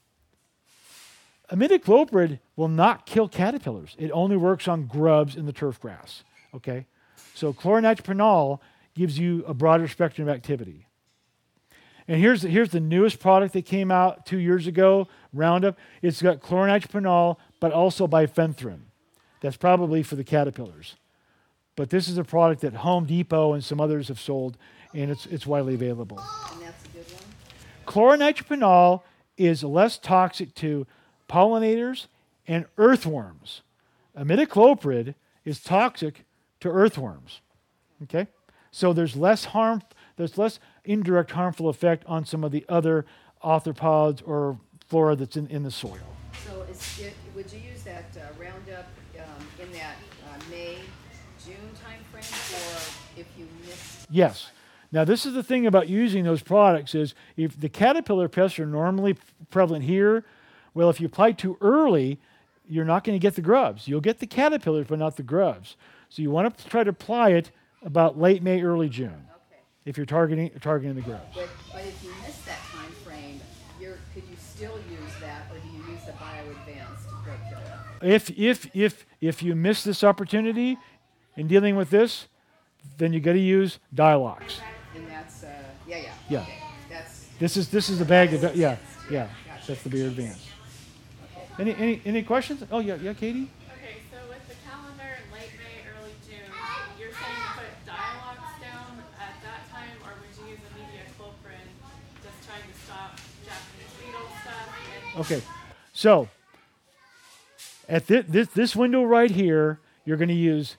Speaker 2: imidacloprid will not kill caterpillars. It only works on grubs in the turf grass. Okay, so chlornitrophenol gives you a broader spectrum of activity. And here's the, here's the newest product that came out two years ago, Roundup. It's got chlornitrophenol, but also bifenthrin. That's probably for the caterpillars. But this is a product that Home Depot and some others have sold, and it's it's widely available.
Speaker 3: And that's a good one?
Speaker 2: Chlornitrophenol is less toxic to pollinators and earthworms. Imidacloprid is toxic to earthworms. Okay? So there's less harm, there's less indirect harmful effect on some of the other arthropods or flora that's in, in the soil.
Speaker 3: So is it, would you use that uh, Roundup um, in that uh, May, June timeframe, or if you missed?
Speaker 2: Yes. Now, this is the thing about using those products is if the caterpillar pests are normally prevalent here, well, if you apply too early, you're not going to get the grubs. You'll get the caterpillars, but not the grubs. So you want to try to apply it about late May, early June,
Speaker 3: Okay.
Speaker 2: if you're targeting targeting the grubs.
Speaker 3: But, but if you miss that time frame, you're, could you still use that, or do you use the BioAdvanced grub killer?
Speaker 2: If if if if you miss this opportunity in dealing with this, then you got to use Dialox.
Speaker 3: And that's, uh, yeah, yeah.
Speaker 2: Yeah.
Speaker 3: Okay. That's,
Speaker 2: This is this is the bag that, yeah, yeah, that's the Beer Advance. Any, any, any questions? Oh, yeah, yeah, Katie?
Speaker 1: Okay, so with the calendar in late May, early June, you're saying to put Dialox down at that time, or would you use imidacloprid, just trying to stop Japanese beetle stuff? And
Speaker 2: Okay, so at thi- this, this window right here, you're going to use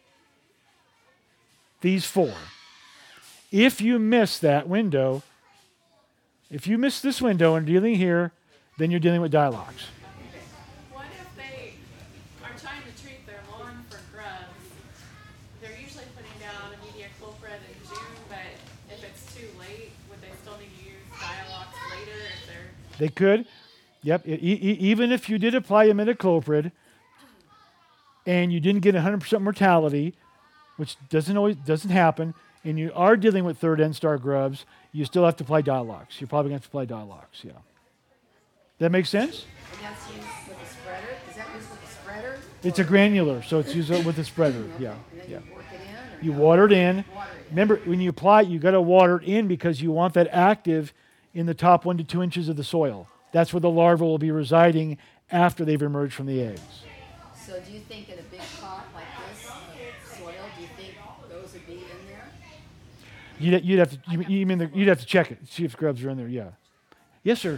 Speaker 2: these four. If you miss that window, if you miss this window and dealing here, then you're dealing with Dialox.
Speaker 1: what if they are trying to treat their lawn for grubs? They're usually putting down imidacloprid in June, but if it's too late, would they still need to use Dialox later if they're
Speaker 2: They could. Yep. E- e- even if you did apply imidacloprid and you didn't get one hundred percent mortality, which doesn't always doesn't happen, and you are dealing with third end star grubs, you still have to apply Dialox. You're probably going to have to apply Dialox. Yeah. That makes sense?
Speaker 3: and that's used with a spreader? Is that used with a spreader?
Speaker 2: It's a granular, so it's used with a spreader. Yeah.
Speaker 3: And then
Speaker 2: Yeah.
Speaker 3: you work it in? Or
Speaker 2: You
Speaker 3: no?
Speaker 2: water it in.
Speaker 3: Water it in.
Speaker 2: Remember, when you apply it, you got to water it in because you want that active in the top one to two inches of the soil. That's where the larva will be residing after they've emerged from the eggs.
Speaker 3: So do you think in a big pot like this, of soil, do you think those would be in there?
Speaker 2: You'd, you'd have to. You, you mean the, you'd have to check it, see if grubs are in there. Yeah. Yes, sir.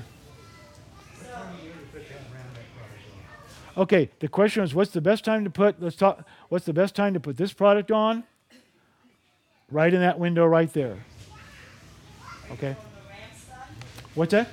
Speaker 2: Okay. The question is, what's the best time to put? Let's talk. What's the best time to put this product on? Right in that window, right there. Okay. What's that?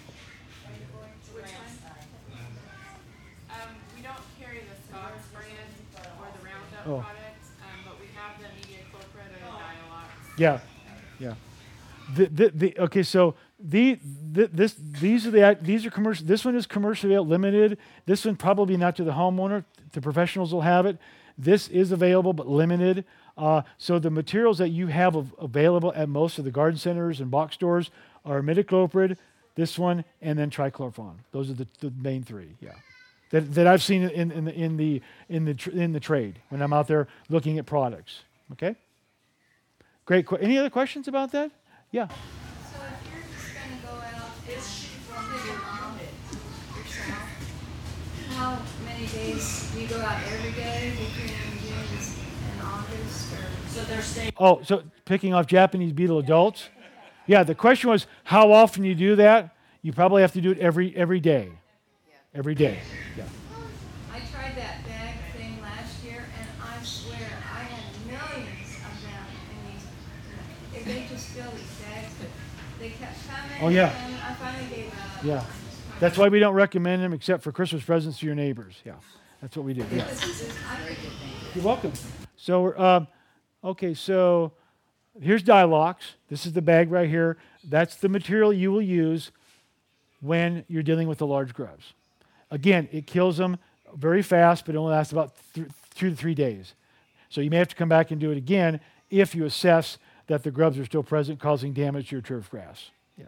Speaker 1: Um, we don't carry the Scott's brand or the Roundup
Speaker 2: Oh.
Speaker 1: product, um, but we have the imidacloprid or the Dialox.
Speaker 2: Yeah, yeah. The, the, the, okay, so the, the this these are the act- these are commercial. This one is commercially limited. This one probably not to the homeowner. The professionals will have it. This is available but limited. Uh, so the materials that you have av- available at most of the garden centers and box stores are imidacloprid, this one, and then trichlorphan. Those are the, the main three. Yeah, that that I've seen in in the in the in the tr- in the trade when I'm out there looking at products. Okay. Great. que- Any other questions about that? Yeah.
Speaker 6: So if you're just gonna go out and pick your mom yourself, how many days do you go out every day between June and August, or? So they're staying.
Speaker 2: Oh, so picking off Japanese beetle adults? Yeah, the question was how often you do that. You probably have to do it every every day. Every day. Yeah.
Speaker 6: I tried that bag thing last year, and I swear I had millions of them in these. If they just fill these bags, but they kept coming.
Speaker 2: Oh, yeah.
Speaker 6: And I finally gave up.
Speaker 2: Yeah. That's why we don't recommend them except for Christmas presents to your neighbors. Yeah. That's what we do. Yeah.
Speaker 3: This is a very good thing.
Speaker 2: You're welcome. So, we're, um, okay, so here's Dialox. This is the bag right here. That's the material you will use when you're dealing with the large grubs. Again, it kills them very fast, but it only lasts about th- two to three days. So you may have to come back and do it again if you assess that the grubs are still present, causing damage to your turf grass. Yeah.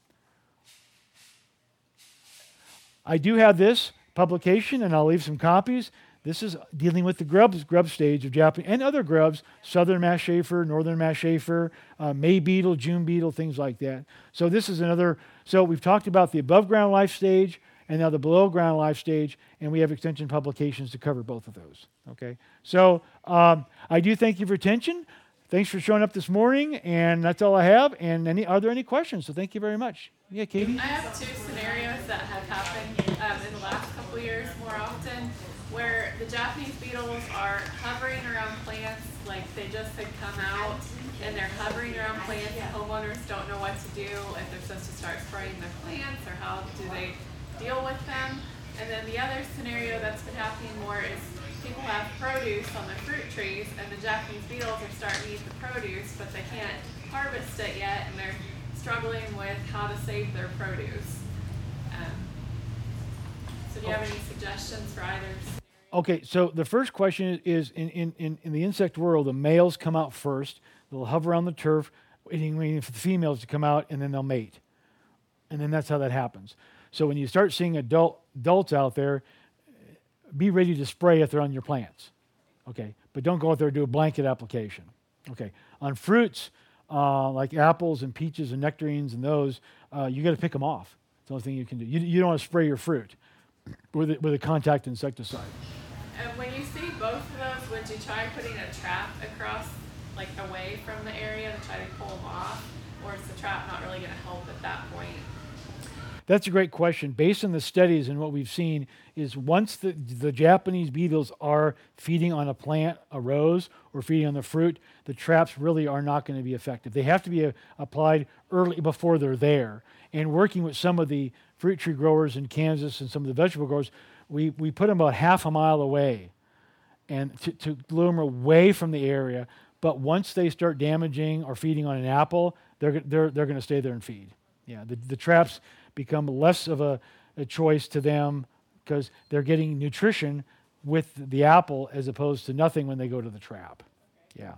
Speaker 2: I do have this publication, and I'll leave some copies. This is dealing with the grubs, grub stage of Japan and other grubs, southern mass Schaefer, northern mass Schaefer, uh, May beetle, June beetle, things like that. So this is another, so we've talked about the above ground life stage and now the below ground life stage, and we have extension publications to cover both of those. Okay, so um, I do thank you for attention. Thanks for showing up this morning, and that's all I have. And any, are there any questions? So thank you very much. Yeah, Katie?
Speaker 1: I have two scenarios that have happened um, in the last couple years more often, where the Japanese beetles are hovering around plants, like they just had come out, and they're hovering around plants. The homeowners don't know what to do, if they're supposed to start spraying their plants, or how do they deal with them. And then the other scenario that's been happening more is people have produce on their fruit trees, and the Japanese beetles are starting to eat the produce, but they can't harvest it yet, and they're struggling with how to save their produce. Um, so do you have any suggestions for either scenario?
Speaker 2: Okay, so the first question is in, in, in, in the insect world, the males come out first. They'll hover around the turf, waiting, waiting for the females to come out, and then they'll mate. And then that's how that happens. So when you start seeing adult adults out there, be ready to spray if they're on your plants. Okay, but but don't go out there and do a blanket application. Okay. On fruits, uh, like apples and peaches and nectarines and those, uh, you got to pick them off. It's the only thing you can do. You, you don't want to spray your fruit with a, with a contact insecticide.
Speaker 1: And when you see both of those, would you try putting a trap across, like away from the area to try to pull them off? Or is the trap not really going to help at that point?
Speaker 2: That's a great question. Based on the studies and what we've seen is once the, the Japanese beetles are feeding on a plant, a rose, or feeding on the fruit, the traps really are not going to be effective. They have to be uh, applied early before they're there. And working with some of the fruit tree growers in Kansas and some of the vegetable growers, we, we put them about half a mile away and to, to lure them away from the area. But once they start damaging or feeding on an apple, they're, they're, they're going to stay there and feed. Yeah, the, the traps become less of a, a choice to them because they're getting nutrition with the apple as opposed to nothing when they go to the trap. Yeah.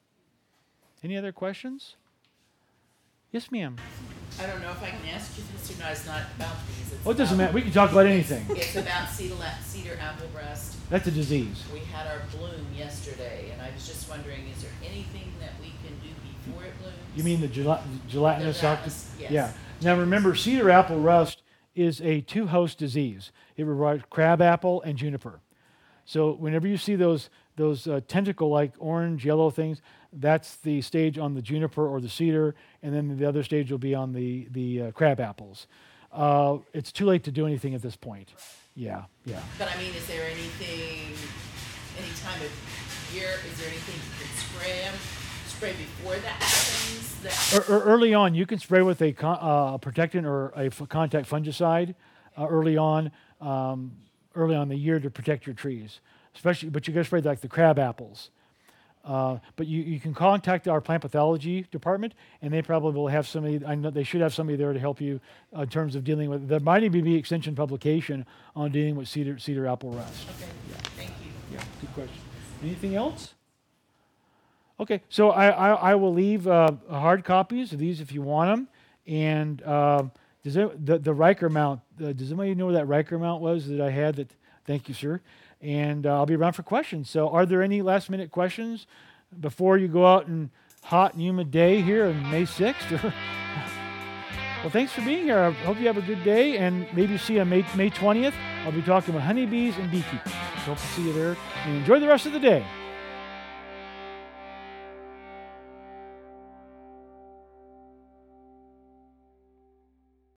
Speaker 2: Any other questions? Yes, ma'am.
Speaker 5: I don't know if I can ask you this or not. It's not about these. It's
Speaker 2: Well, it doesn't
Speaker 5: about-
Speaker 2: matter. We can talk about anything.
Speaker 5: It's about cedar, la- cedar apple breast.
Speaker 2: That's a disease.
Speaker 5: We had our bloom yesterday, and I was just wondering, is there anything that we can do before it blooms?
Speaker 2: You mean the gela- gelatinous?
Speaker 5: Gelatinous,
Speaker 2: octa-
Speaker 5: yes.
Speaker 2: Yeah. Now remember, cedar apple rust is a two-host disease. It requires crabapple and juniper. So whenever you see those those uh, tentacle-like orange, yellow things, that's the stage on the juniper or the cedar, and then the other stage will be on the the uh, crab apples. Uh, it's too late to do anything at this point. Yeah, yeah.
Speaker 5: But I mean, is there anything, any time of year, is there anything you can spray 'em, spray before that happens? That
Speaker 2: Er- er- early on, you can spray with a con- uh, protectant or a f- contact fungicide uh, early on, um, early on in the year to protect your trees. Especially, but you got to spray like the crab apples. Uh, but you, you can contact our plant pathology department, and they probably will have somebody. I know they should have somebody there to help you uh, in terms of dealing with. There might even be extension publication on dealing with cedar cedar apple rust.
Speaker 5: okay, thank you.
Speaker 2: Yeah, good question. Anything else? Okay, so I, I, I will leave uh, hard copies of these if you want them. And uh, does it, the the Riker mount? Uh, does anybody know where that Riker mount was that I had? That thank you, sir. And uh, I'll be around for questions. So, are there any last minute questions before you go out and hot and humid day here on May sixth? Well, thanks for being here. I hope you have a good day, and maybe see you on May May twentieth. I'll be talking about honeybees and beekeepers. So hope to see you there, and enjoy the rest of the day.